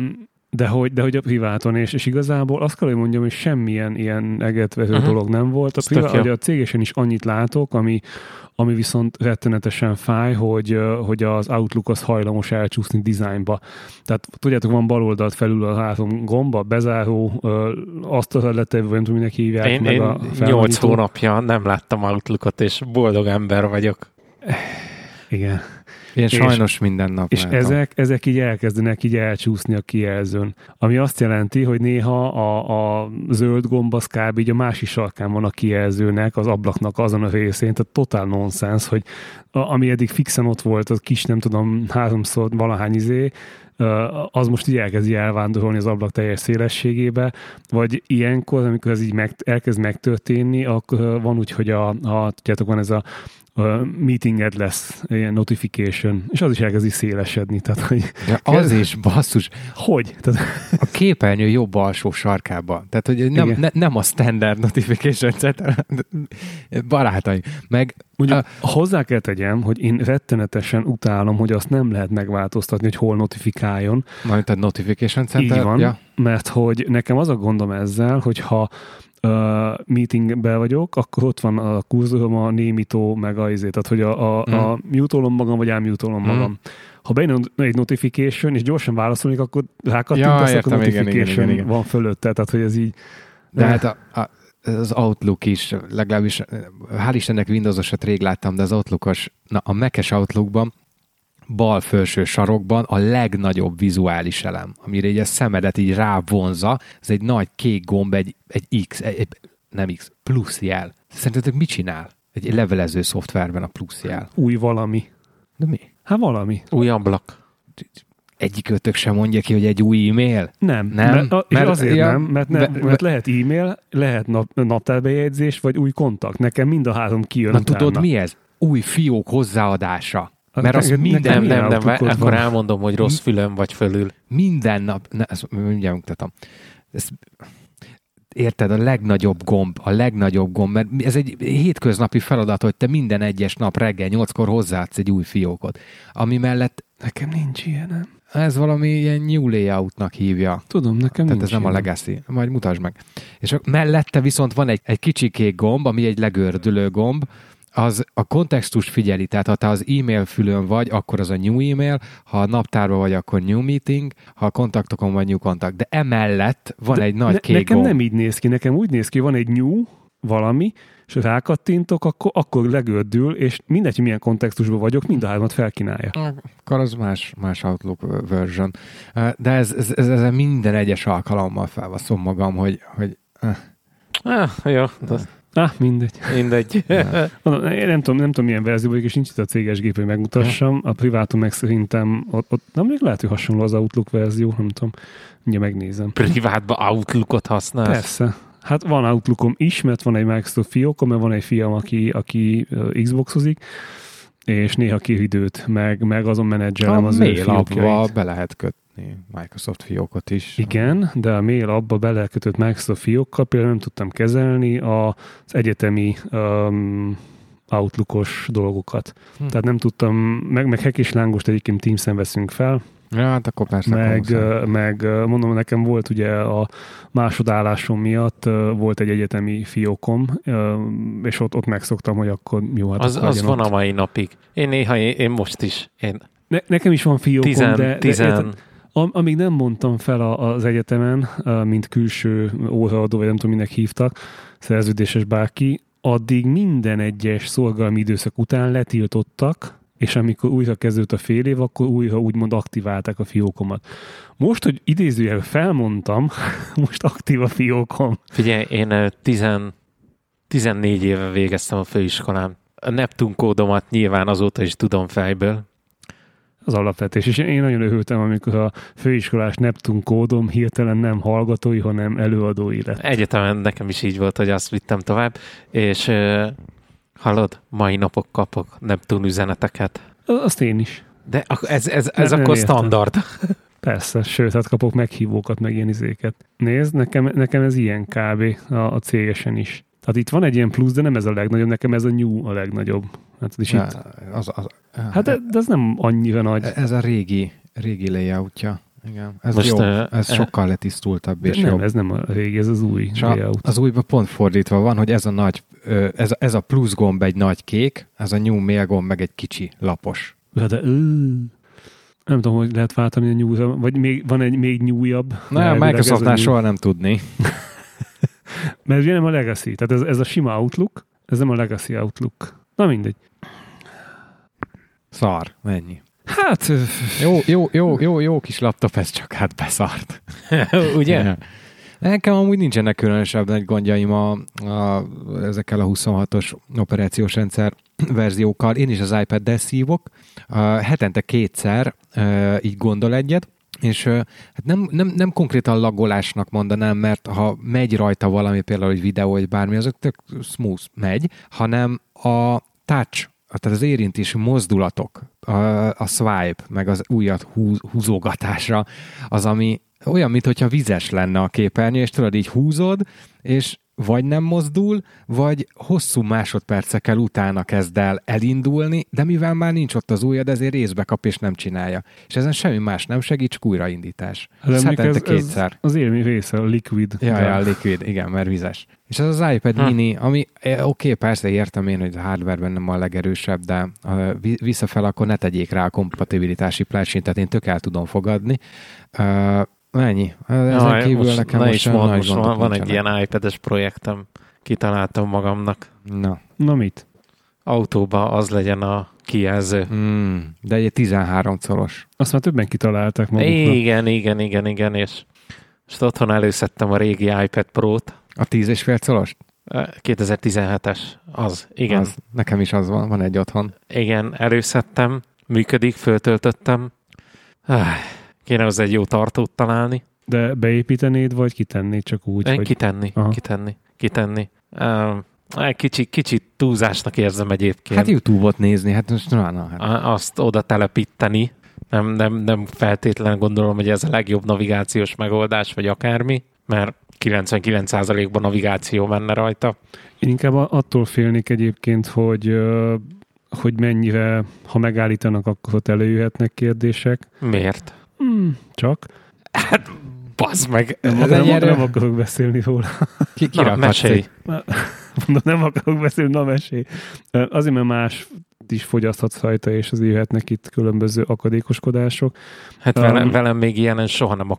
De hogy a priváton, és igazából azt kell, hogy mondjam, hogy semmilyen ilyen egetvező dolog nem volt. A cégesen is annyit látok, ami viszont rettenetesen fáj, hogy az Outlook az hajlamos elcsúszni dizájnba. Tehát tudjátok, van bal oldalt felül a 3 gomba, bezáró, asztalra letevő, nem tudom, minek hívják. Én 8 hónapja nem láttam Outlookot, és boldog ember vagyok. Igen. Én sajnos minden nap és ezek így elkezdenek így elcsúszni a kijelzőn. Ami azt jelenti, hogy néha a zöld gomb az kb. Így a másik sarkán van a kijelzőnek, az ablaknak azon a részén, tehát totál nonsens, hogy ami eddig fixen ott volt, az kis, nem tudom, 3-szor valahány az most így elkezdi elvándorolni az ablak teljes szélességébe, vagy ilyenkor, amikor ez így elkezd megtörténni, akkor van úgy, hogy tudjátok, van ez a meetinged lesz, ilyen notification, és az is elkezdi szélesedni. Tehát, hogy az is, basszus. Hogy? Tehát... A képernyő jobb alsó sarkában. Tehát, hogy nem a standard notification set, barátaim. Meg ugye hozzá kell tegyem, hogy én rettenetesen utálom, hogy azt nem lehet megváltoztatni, hogy hol notifikáljon. Majd a notification center? Így van, mert hogy nekem az a gondom ezzel, hogyha meetingben vagyok, akkor ott van a kurzorom, a némító, meg tehát hogy a mute-olom magam, vagy elmute-olom magam. Ha bejön egy notification, és gyorsan válaszolnék, akkor rákattintasz, akkor notification igen. van fölötte, tehát hogy ez így... De hát az Outlook is, legalábbis hál' Istennek Windowsosat rég láttam, de az Outlookos, a Mac-es Outlookban bal felső sarokban a legnagyobb vizuális elem, amire így a szemedet így rávonza, ez egy nagy kék gomb, egy X, nem X, plusz jel. Szerintetek mit csinál? Egy levelező szoftverben a plusz jel. Új valami. De mi? Hát valami. Új ablak. Egyikőtök sem mondja ki, hogy egy új e-mail? Nem. Mert azért nem, mert lehet e-mail, lehet naptárbejegyzés, vagy új kontakt. Nekem mind a 3 kijön. Na tudod mi ez? Új fiók hozzáadása. Mert az minden... Nem, akkor elmondom, hogy rossz fülön vagy fölül. Minden nap... Mindjárt mutatom. Érted, a legnagyobb gomb, mert ez egy hétköznapi feladat, hogy te minden egyes nap reggel 8-kor hozzáadsz egy új fiókot, ami mellett... Nekem nincs ilyenem. Ez valami ilyen new layoutnak hívja. Tudom, nekem tehát nincs ez nem a legacy. Majd mutasd meg. És mellette viszont van egy kicsi kék gomb, ami egy legördülő gomb, az a kontextus figyeli, tehát ha te az e-mail fülön vagy, akkor az a new e-mail, ha a naptárban vagy, akkor new meeting, ha a kontaktokon vagy new contact. De emellett van egy nagy kék nekem gomb. Nem így néz ki, nekem úgy néz ki, van egy new valami, és rákattintok, akkor legördül, és mindegy, hogy milyen kontextusban vagyok, mind a 3-at felkínálja. Akkor az más Outlook version. De ez minden egyes alkalommal felvaszom magam, hogy jó. Mindegy. Én nem tudom milyen verzió, és nincs itt a céges gép, hogy megmutassam. A privátum meg szerintem ott nem még lehet, hogy hasonló az Outlook verzió, nem tudom. Mindjárt megnézem. Privátban Outlookot használsz? Persze. Hát van Outlookom is, mert van egy Microsoft fiókom, mert van egy fiam, aki Xboxozik, és néha kér időt, meg azon menedzselem az ő fiókjait. Be lehet kötni Microsoft fiókot is. Igen, de a mail abba belekötött Microsoft fiókkal például nem tudtam kezelni az egyetemi Outlookos dolgokat. Tehát nem tudtam, meg Hack és Lángost egyébként Teams-en veszünk fel, Ja, hát akkor persze. meg mondom, nekem volt ugye a másodállásom miatt volt egy egyetemi fiókom, és ott megszoktam, hogy akkor jó, hát az van ott. A mai napig. Én most is. Nekem is van fiókom, de amíg nem mondtam fel az egyetemen, mint külső óraadó, vagy nem tudom, minek hívtak, szerződéses bárki, addig minden egyes szolgálmi időszak után letiltottak, és amikor újra kezdődött a fél év, akkor újra úgymond aktiválták a fiókomat. Most, hogy idézőjel felmondtam, most aktív a fiókom. Figyelj, én 14 éve végeztem a főiskolán. A Neptun kódomat nyilván azóta is tudom fejből. Az alapvetés. És én nagyon örültem, amikor a főiskolás Neptun kódom hirtelen nem hallgatói, hanem előadói lett. Egyetemen nekem is így volt, hogy azt vittem tovább, és hallod, mai napok kapok Neptun üzeneteket. Azt én is. De ez akkor standard. Persze, sőt, hát kapok meghívókat, meg ilyen izéket. Nézd, nekem ez ilyen kb. A cégesen is. Tehát itt van egy ilyen plusz, de nem ez a legnagyobb, nekem ez a new a legnagyobb. Hát, is itt. Hát de ez nem annyira nagy. Ez a régi layoutja. Igen. Ez most, jó. Ez sokkal letisztultabb és nem, jobb. Ez nem a régi, ez az új layout. Az újban pont fordítva van, hogy ez a nagy, ez a plusz gomb egy nagy kék, ez a new mail gomb meg egy kicsi lapos. De nem tudom, hogy lehet váltani a new, vagy van egy még newabb. Nem, Microsoftnál soha nem tudni. Mert ugye nem a Legacy, tehát ez a sima Outlook, ez nem a Legacy Outlook. Na mindegy. Szar, ennyi. Hát... Jó kis laptop, ez csak hát beszart. Ugye? Nekem amúgy nincsenek különösebb nagy gondjaim ezekkel a 26-os operációs rendszer verziókkal. Én is az iPad-del szívok. Hetente 2-szer így gondol egyet, és hát nem konkrétan laggolásnak mondanám, mert ha megy rajta valami, például egy videó, vagy bármi, azok tök smooth megy, hanem a touch, tehát az érintési mozdulatok, a swipe, meg az ujjat húzogatásra, az, ami olyan, mintha vizes lenne a képernyő, és tudod, így húzod, és vagy nem mozdul, vagy hosszú másodpercekkel utána kezd el elindulni, de mivel már nincs ott az ujjad, ezért részbe kap és nem csinálja. És ezen semmi más nem segít, csak újraindítás. Ez hetente 2-szer. Az élmény része, a liquid. Ja, liquid, igen, mert vizes. És ez az iPad mini, ami oké, persze értem én, hogy a hardwareben nem a legerősebb, de visszafel akkor ne tegyék rá a kompatibilitási plácsin, tehát én tök el tudom fogadni. Ennyi. Ezen kívül nekem most van egy ilyen iPad-es projektem. Kitaláltam magamnak. Na mit? Autóba az legyen a kijelző. De egy 13 szoros. Azt már többen kitalálták maguknak. Igen. És otthon előszedtem a régi iPad Pro-t. A 10,5 szoros? 2017-es. Az, igen. Az, nekem is az van egy otthon. Igen, előszedtem, működik, föltöltöttem. Kéne hozzá egy jó tartót találni. De beépítenéd, vagy kitennéd csak úgy? Hogy... Kitenni. Kicsit túlzásnak érzem egyébként. Hát YouTube-ot nézni, hát most azt oda telepíteni. Nem feltétlenül gondolom, hogy ez a legjobb navigációs megoldás, vagy akármi, mert 99%-ban navigáció menne rajta. Én inkább attól félnék egyébként, hogy mennyire, ha megállítanak, akkor ott előjöhetnek kérdések. Miért? Csak. Hát, bassz meg. Nem akarok beszélni róla. Mesélj. Nem akarok beszélni, mesélj. Azért, mert más is fogyaszthatsz rajta, és azért jöhetnek itt különböző akadékoskodások. Hát velem még ilyenen soha nem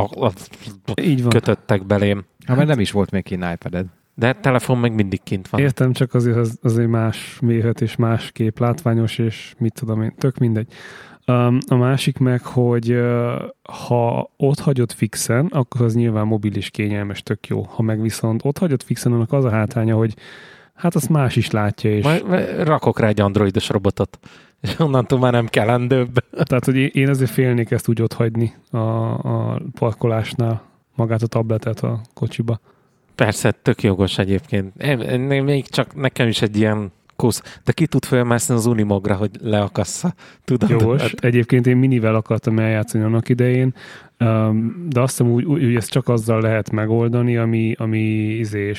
kötöttek belém. Mert nem is volt még kint iPad-ed. De telefon meg mindig kint van. Értem, csak azért más méret és más kép látványos, és mit tudom én, tök mindegy. A másik meg, hogy ha ott hagyod fixen, akkor az nyilván mobil is kényelmes, tök jó. Ha meg viszont ott hagyod fixen, annak az a hátránya, hogy hát azt más is látja. És... Majd rakok rá egy androidos robotot, és onnantól már nem kellendőbb. Tehát, hogy én azért félnék ezt úgy ott hagyni a parkolásnál, magát a tabletet a kocsiba. Persze, tök jogos egyébként. Még csak nekem is egy ilyen kusz. De ki tud fölmászni az Unimogra, hogy leakassza? Tudom. Jogos. Egyébként én minivel akartam eljátszani annak idején, de azt hiszem úgy, hogy ezt csak azzal lehet megoldani, ami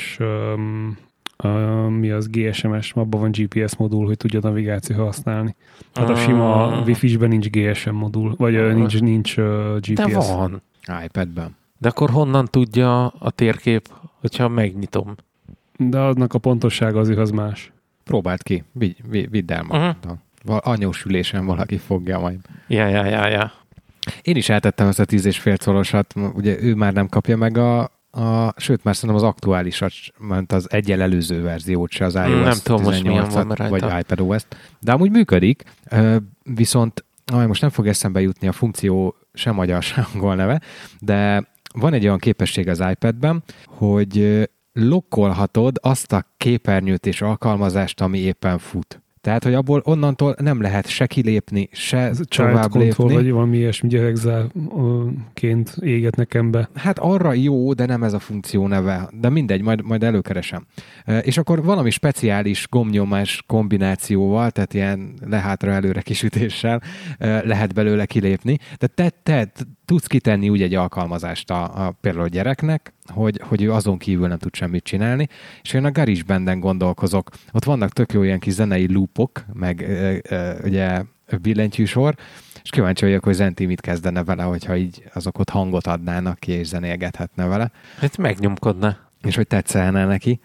mi az GSM-es, abban van GPS modul, hogy tudja navigáció használni. Tehát a sima Wi-Fi-sben nincs GSM modul, vagy nincs GPS. De van. iPad-ben. De akkor honnan tudja a térkép, hogyha megnyitom? De annak a pontossága azért az más. Próbáld ki, vidd el magaddal. Anyós ülésen valaki fogja majd. Ja. Én is eltettem ezt a 10,5 szorosat, ugye ő már nem kapja meg sőt, már szerintem az aktuálisat, mert az egyel előző verziót se, az iOS 18-at, vagy iPadOS-t. De amúgy működik, viszont most nem fog eszembe jutni a funkció sem magyar, sem angol neve, de van egy olyan képesség az iPadben, hogy lokkolhatod azt a képernyőt és alkalmazást, ami éppen fut. Tehát, hogy abból onnantól nem lehet se kilépni, se tovább lépni. Vagy valami ilyesmi gyerekzárként éget nekem be. Hát arra jó, de nem ez a funkció neve. De mindegy, majd előkeresem. És akkor valami speciális gombnyomás kombinációval, tehát ilyen lehátra előre kisütéssel lehet belőle kilépni. De te tudsz kitenni úgy egy alkalmazást például a gyereknek, hogy ő azon kívül nem tud semmit csinálni, és én a GarageBanden gondolkozok. Ott vannak tök jó ilyen kis zenei loopok, meg ugye billentyűsor, és kíváncsi vagyok, hogy Zenti mit kezdene vele, hogyha így azok ott hangot adnának ki, és zenélgethetne vele. Hát megnyomkodna. És hogy tetszene neki.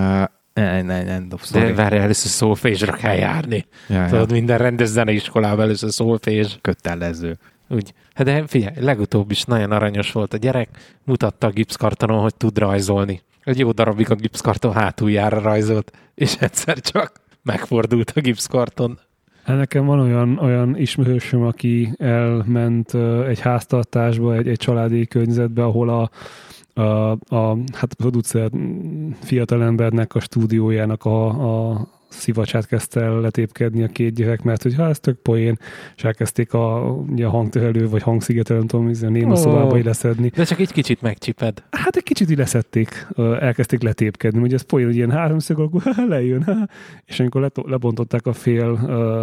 Nem dobsz. De várj, először szólfésra kell járni. Tudod, minden rendes zeneiskolában először szólfés. Kötelező. Úgy. Hát de figyelj, legutóbb is nagyon aranyos volt a gyerek, mutatta a gipszkartonon, hogy tud rajzolni. Egy jó darabig a gipszkarton hátuljára rajzolt, és egyszer csak megfordult a gipszkarton. Hát nekem van olyan ismerősöm, aki elment egy háztartásba, egy családi környezetbe, ahol hát producer fiatalembernek a stúdiójának a szivacsát kezdte el letépkedni a két gyerek, mert hogy ez tök poén, és elkezdték a hangterelő vagy hangszigetelő, nem tudom, a néma szobába leszedni. De csak egy kicsit megcsiped. Hát egy kicsit így leszették, elkezdték letépkedni, hogy ez poén, hogy ilyen háromszög, akkor lejön, és amikor lebontották a fél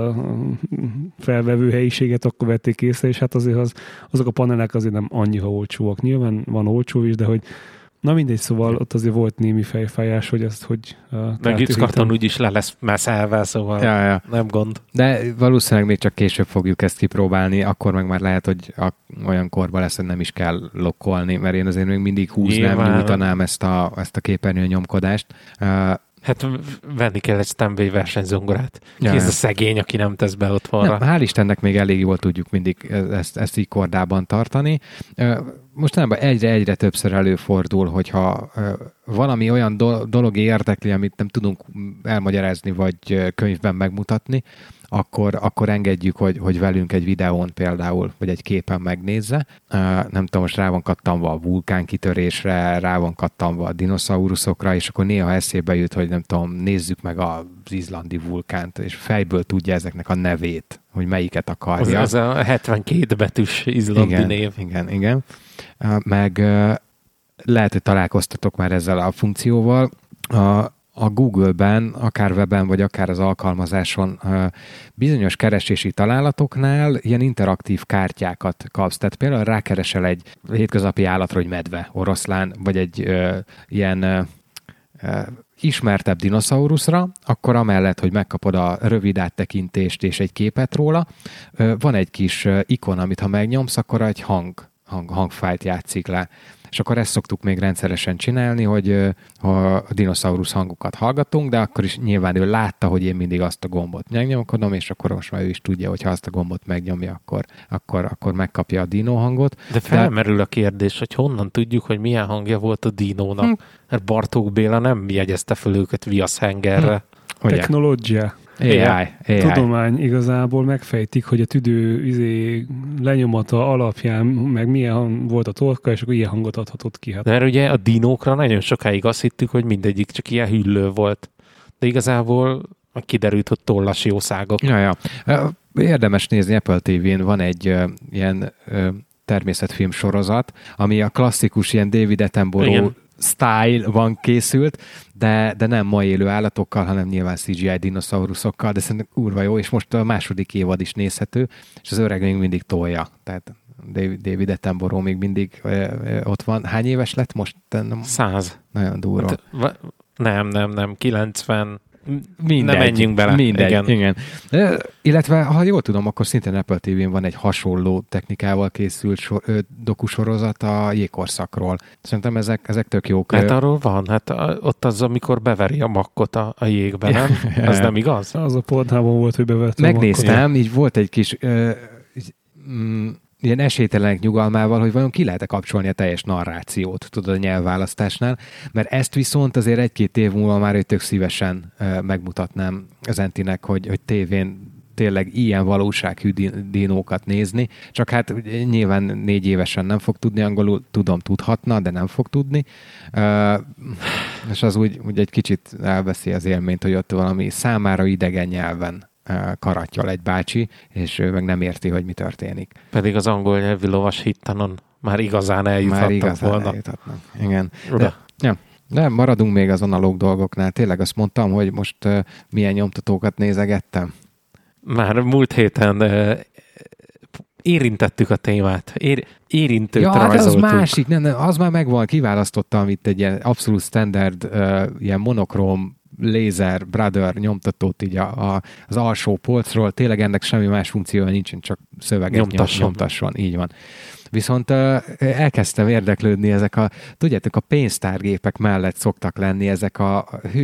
felvevő helyiséget, akkor vették észre, és hát azért azok a panelek azért nem annyira olcsóak. Nyilván van olcsó is, de hogy na mindegy, szóval ott azért volt némi fejfájás, hogy ezt hogy... De a gipszkarton úgyis le lesz messzelve, szóval ja. nem gond. De valószínűleg még csak később fogjuk ezt kipróbálni, akkor meg már lehet, hogy olyan korban lesz, hogy nem is kell lokkolni, mert én azért még mindig húznám, nyújtanám ezt a képernyő nyomkodást. Hát venni kell egy Steinway versenyzongorát. Ki ez a szegény, aki nem tesz be otthonra? Nem, hál' Istennek még elég jól tudjuk mindig ezt így kordában tartani. Mostanában egyre többször előfordul, hogyha valami olyan dolog érdekli, amit nem tudunk elmagyarázni, vagy könyvben megmutatni, akkor engedjük, hogy velünk egy videón például, vagy egy képen megnézze. Nem tudom, most rá van kattanva a vulkánkitörésre, rá van kattanva a dinoszauruszokra, és akkor néha eszébe jut, hogy nem tudom, nézzük meg az izlandi vulkánt, és fejből tudja ezeknek a nevét, hogy melyiket akarja. Az a 72 betűs izlandi név. Igen. Meg lehet, hogy találkoztatok már ezzel a funkcióval. A Google-ben, akár webben, vagy akár az alkalmazáson bizonyos keresési találatoknál ilyen interaktív kártyákat kapsz. Tehát például rákeresel egy hétköznapi állatra, hogy medve, oroszlán, vagy egy ilyen ismertebb dinoszauruszra, akkor amellett, hogy megkapod a rövid áttekintést és egy képet róla, van egy kis ikon, amit ha megnyomsz, akkor egy hangfájlt játszik le. És akkor ezt szoktuk még rendszeresen csinálni, hogy ha a dinoszaurusz hangokat hallgatunk, de akkor is nyilván ő látta, hogy én mindig azt a gombot megnyomkodom, és akkor most már ő is tudja, hogy ha azt a gombot megnyomja, akkor megkapja a dino hangot. De felmerül a kérdés, hogy honnan tudjuk, hogy milyen hangja volt a dinónak. Mert Bartók Béla nem jegyezte föl őket viaszhengerre. Technológia. AI. Tudomány igazából megfejtik, hogy a tüdő lenyomata alapján meg milyen volt a torka, és akkor ilyen hangot adhatott ki. Hát. De ugye a dinókra nagyon sokáig azt hittük, hogy mindegyik csak ilyen hüllő volt. De igazából kiderült, hogy tollas jószágok. Ja. Érdemes nézni, Apple TV-n van egy ilyen természetfilm sorozat, ami a klasszikus ilyen David Attenborough style van készült, de nem mai élő állatokkal, hanem nyilván CGI dinoszauruszokkal, de szerintem kurva jó, és most a második évad is nézhető, és az öreg még mindig tolja. Tehát David Attenborough még mindig ott van. Hány éves lett most? 100. Nagyon durva. Hát, nem, 90. Nem menjünk bele. Mindegy, igen. Illetve, ha jól tudom, akkor szintén Apple TV-n van egy hasonló technikával készült dokusorozat a jégkorszakról. Szerintem ezek tök jók. Hát arról van, hát ott az, amikor beveri a makkot a jégbe, nem? Az nem igaz? Az a portában volt, hogy beverte Megnéztem, így volt egy kis ilyen esélytelenek nyugalmával, hogy vajon ki lehet kapcsolni a teljes narrációt, tudod, a nyelvválasztásnál, mert ezt viszont azért 1-2 év múlva már tök szívesen megmutatnám az Entinek, hogy tévén tényleg ilyen valósághű dinókat nézni, csak hát nyilván 4 évesen nem fog tudni angolul, tudhatna, de nem fog tudni, és az úgy egy kicsit elveszi az élményt, hogy ott valami számára idegen nyelven karattyol egy bácsi, és ő meg nem érti, hogy mi történik. Pedig az angol nyelvű lovas hittanon már igazán eljuthattak volna. Igen. De maradunk még az analóg dolgoknál. Tényleg azt mondtam, hogy most milyen nyomtatókat nézegettem? Már múlt héten érintettük a témát. Érintőt rajzoltuk. Hát az másik, nem, az már megvan, kiválasztottam itt egy ilyen abszolút standard, ilyen monokróm Laser Brother nyomtatót így az alsó polcról, tényleg ennek semmi más funkciója nincsen, csak szöveget nyomtasson. Így van. Viszont elkezdtem érdeklődni tudjátok, a pénztárgépek mellett szoktak lenni ezek a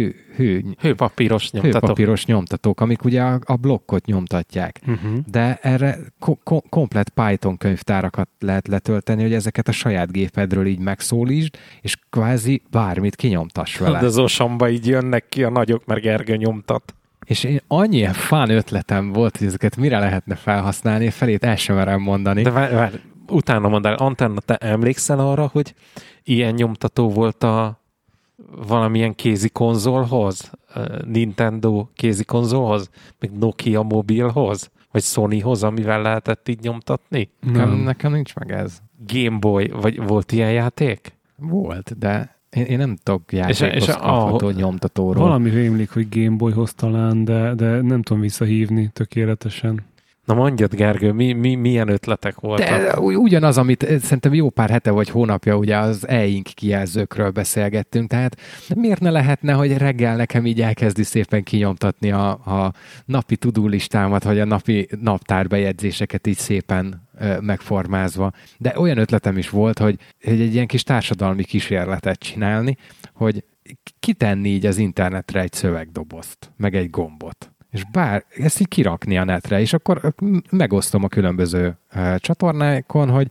hőpapíros nyomtatók, amik ugye a blokkot nyomtatják. De erre komplett Python könyvtárakat lehet letölteni, hogy ezeket a saját gépedről így megszólítsd, és kvázi bármit kinyomtass vele. De az Oceanba így jönnek ki a nagyok, mert Gergő nyomtat. És én annyi fán ötletem volt, hogy ezeket mire lehetne felhasználni, felét el sem merem mondani. De várj, utána mondd el, Antenna, te emlékszel arra, hogy ilyen nyomtató volt a valamilyen kézi konzolhoz? Nintendo kézi konzolhoz? Meg Nokia mobilhoz? Vagy Sonyhoz, amivel lehetett így nyomtatni? Nekem nincs meg ez. Game Boy, vagy volt ilyen játék? Volt, de én nem tudok játékhoz kapható nyomtatóról. Valami rémlik, hogy Game Boyhoz talán, de nem tudom visszahívni tökéletesen. Na mondjad, Gergő, milyen ötletek voltak? De ugyanaz, amit szerintem jó pár hete vagy hónapja ugye az e-ink kijelzőkről beszélgettünk, tehát miért ne lehetne, hogy reggel nekem így elkezdi szépen kinyomtatni a napi to-do listámat, vagy a napi naptárbejegyzéseket így szépen megformázva. De olyan ötletem is volt, hogy egy ilyen kis társadalmi kísérletet csinálni, hogy kitenni így az internetre egy szövegdobozt, meg egy gombot. És ezt így kirakni a netre, és akkor megosztom a különböző csatornákon, hogy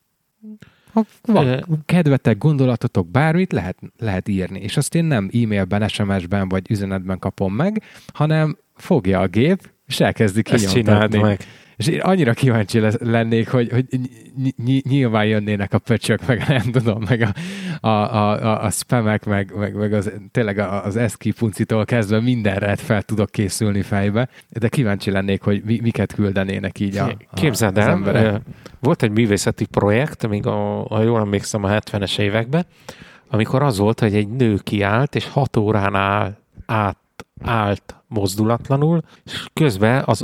ha van kedvetek, gondolatotok, bármit lehet írni. És azt én nem e-mailben, SMS-ben vagy üzenetben kapom meg, hanem fogja a gép, és elkezdi kinyomtatni. Meg. És én annyira kíváncsi lennék, hogy nyilván jönnének a pöcsök, meg nem tudom, meg a spamek, meg tényleg az eszki puncitól kezdve mindenre fel tudok készülni fejbe, de kíváncsi lennék, hogy miket küldenének így Képzeld el, emberek. Volt egy művészeti projekt, még ha jól emlékszem a 70-es években, amikor az volt, hogy egy nő kiállt, és 6 órán állt mozdulatlanul, és közben az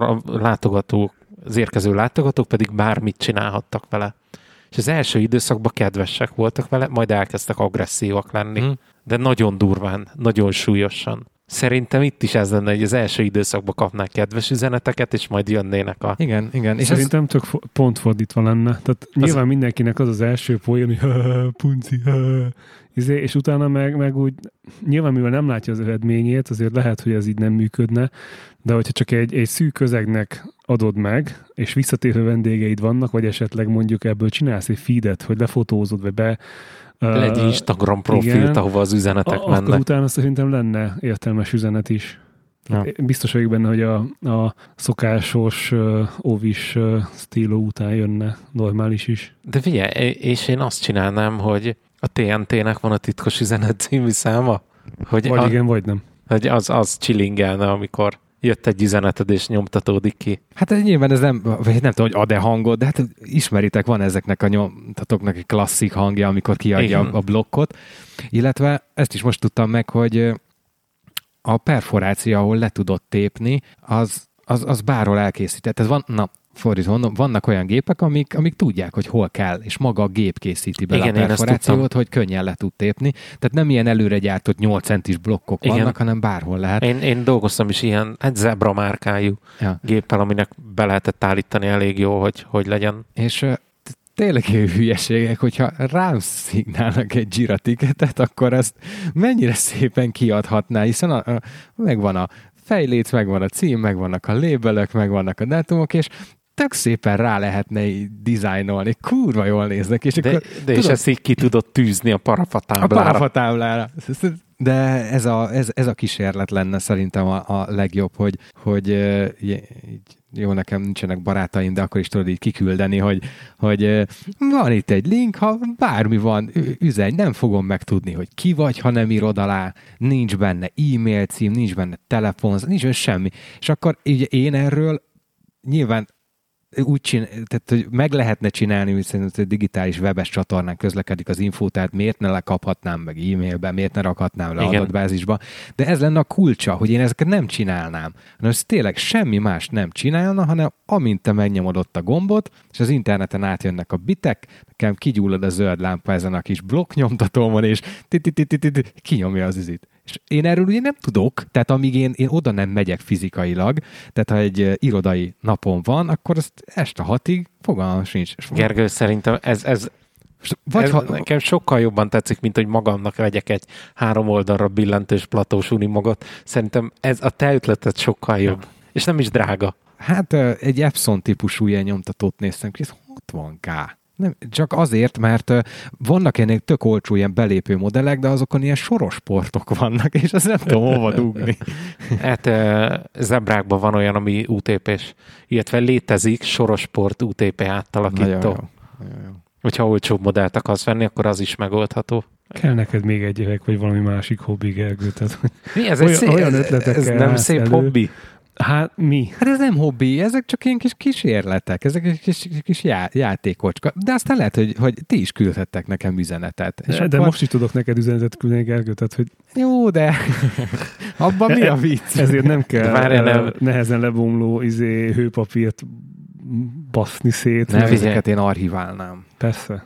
érkező látogatók pedig bármit csinálhattak vele. És az első időszakban kedvesek voltak vele, majd elkezdtek agresszívak lenni. De nagyon durván, nagyon súlyosan. Szerintem itt is ez lenne, hogy az első időszakban kapnák kedves üzeneteket, és majd jönnének a... Igen. És szerintem tök pont fordítva lenne. Tehát nyilván mindenkinek az első poén, hogy punci, és utána meg úgy, nyilván mivel nem látja az eredményét, azért lehet, hogy ez így nem működne, de hogyha csak egy szűk közegnek adod meg, és visszatérő vendégeid vannak, vagy esetleg mondjuk ebből csinálsz egy feedet, hogy lefotózod, vagy egy Instagram profilt, ahova az üzenetek mennek. Akkor utána szerintem lenne értelmes üzenet is. Ja. Biztos vagyok benne, hogy a szokásos óvis stíló után jönne normális is. De figyelj, és én azt csinálnám, hogy a TNT-nek van a titkos üzenet című száma? Hogy vagy igen, vagy nem. Hogy az chillingelne, amikor jött egy üzeneted, és nyomtatódik ki. Hát nyilván ez nem tudom, hogy ad-e hangot, de hát ismeritek, van ezeknek a nyomtatóknak egy klasszik hangja, amikor kiadja a blokkot. Illetve ezt is most tudtam meg, hogy a perforáció, ahol le tudod tépni, az bárhol elkészített. Tehát vannak olyan gépek, amik tudják, hogy hol kell, és maga a gép készíti bele a perforációt, hogy könnyen le tud tépni. Tehát nem ilyen előre gyártott 8 centis blokkok vannak, hanem bárhol lehet. Én dolgoztam is ilyen egy Zebra márkájú géppel, aminek be lehetett állítani elég jó, hogy legyen. És tényleg hülyeségek, hogyha rám szignálnak egy Jira ticketet, akkor azt mennyire szépen kiadhatná, hiszen megvan a fejléc, megvan a cím, megvannak a labelök, megvannak a dátumok, és tök szépen rá lehetne dizájnolni. Kurva jól néznek. És és ezt így ki tudod tűzni a parafatáblára. A parafatáblára. De ez a kísérlet lenne szerintem a legjobb, hogy jó, nekem nincsenek barátaim, de akkor is tudod így kiküldeni, hogy van itt egy link, ha bármi van, üzenj, nem fogom megtudni, hogy ki vagy, ha nem írod alá, nincs benne e-mail cím, nincs benne telefon, nincs benne semmi. És akkor így én erről nyilván tehát, hogy meg lehetne csinálni, hogy szerintem digitális webes csatornán közlekedik az infó, tehát miért ne lekaphatnám meg e-mailbe, miért ne rakhatnám le adatbázisba. De ez lenne a kulcsa, hogy én ezeket nem csinálnám. Hanem ez tényleg semmi más nem csinálna, hanem amint te megnyomod ott a gombot, és az interneten átjönnek a bitek, nekem kigyullad a zöld lámpa ezen a kis blokknyomtatómon, és kinyomja az üzit. És én erről ugye nem tudok, tehát amíg én oda nem megyek fizikailag, tehát ha egy irodai napon van, akkor azt este 6-ig fogalmam sincs. Gergő, szerintem ez nekem sokkal jobban tetszik, mint hogy magamnak vegyek egy 3 oldalra billentős platós unimogot. Szerintem ez a te ötleted sokkal jobb. És nem is drága. Hát egy Epson típusú ilyen nyomtatót néztem ki, ez 60K. Nem, csak azért, mert vannak ennél tök olcsó ilyen belépő modellek, de azokon ilyen soros portok vannak, és azt nem tudom hova dugni. Hát Zebrákban van olyan, ami UTP-s, illetve létezik soros port UTP átalakító. Jó. Hogyha olcsóbb modellt akarsz venni, akkor az is megoldható. Kell neked még egy gyerek, vagy valami másik hobbi, Gergő? Tehát, mi? Ez olyan ötletekkel ez nem szép hobbi? Hát mi? Hát ez nem hobbi, ezek csak ilyen kis kísérletek, ezek kis játékocska. De aztán lehet, hogy ti is küldhettek nekem üzenetet. És de most is tudok neked üzenetet küldeni, Gergő, tehát hogy... Jó, de abban mi a vicc? Ezért nem kell nehezen lebomló hőpapírt baszni szét. Nem, ezeket én archiválnám. Persze.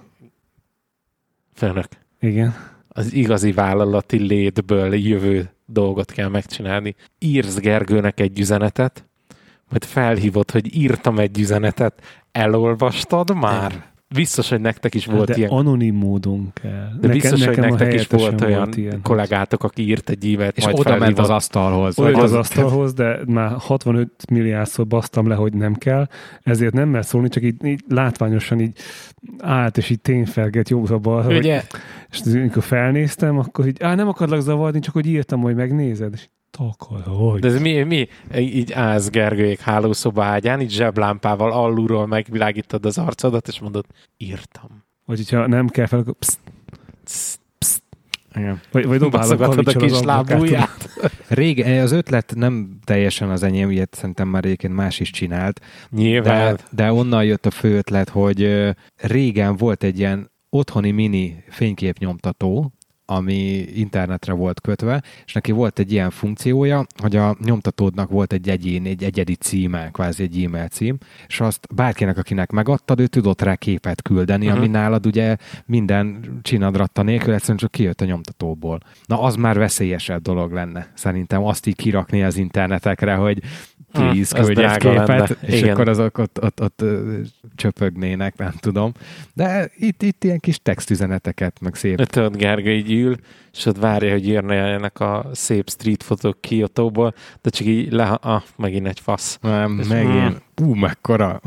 Főnök. Igen. Az igazi vállalati létből jövő dolgot kell megcsinálni. Írsz Gergőnek egy üzenetet, majd felhívod, hogy írtam egy üzenetet, elolvastad már? Biztos, hogy nektek is volt de ilyen. anonim módon kell. De biztos, hogy nektek is volt olyan kollégátok, aki írt egy e-mailt, és majd oda ment az asztalhoz. Oda az asztalhoz, de már 65 milliárdszor basztam le, hogy nem kell, ezért nem mer szólni, csak így látványosan így állt, és így tényfelget jobbra-balra. Ugye? És amikor felnéztem, akkor így, nem akarlak zavarni, csak hogy írtam, hogy megnézed. És takarod. De ez mi? Így állsz Gergőjék hálószoba ágyán, így zseblámpával alulról megvilágítod az arcodat, és mondod, írtam. Vagy hogyha nem kell fel, akkor pszt, pszt, pszt. Igen. Vagy dobálok a kis lábúját. Régen, az ötlet nem teljesen az enyém, ilyet szerintem már egyébként más is csinált. Nyilván. De onnan jött a fő ötlet, hogy régen volt egy ilyen otthoni mini fényképnyomtató, ami internetre volt kötve, és neki volt egy ilyen funkciója, hogy a nyomtatódnak volt egy egyedi címe, kvázi egy e-mail cím, és azt bárkinek, akinek megadtad, ő tudott rá képet küldeni, ami nálad ugye minden csinadratta nélkül, egyszerűen csak kijött a nyomtatóból. Na, az már veszélyesebb dolog lenne. Szerintem azt így kirakni az internetekre, hogy please, küldj egy képet, és igen. Akkor azok ott csöpögnének, nem tudom. De itt ilyen kis textüzeneteket, meg szép. Tudod, Gergő így ül, és ott várja, hogy jönnek a szép street fotók Kiotóból, de csak így megint egy fasz. Nem, megint. Mekkora.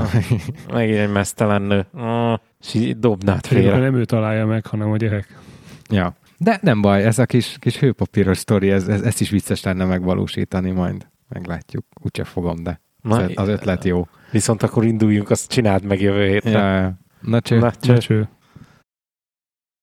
Megint egy meztelen nő. És így dobnád félre. Nem ő találja meg, hanem a gyerek. Ja. De nem baj, ez a kis hőpapíros sztori, ezt is vicces lenne megvalósítani majd. Meglátjuk. Úgyse fogom, de az ötlet jó. Viszont akkor induljunk, azt csináld meg jövő hétre. Ja. Na cső.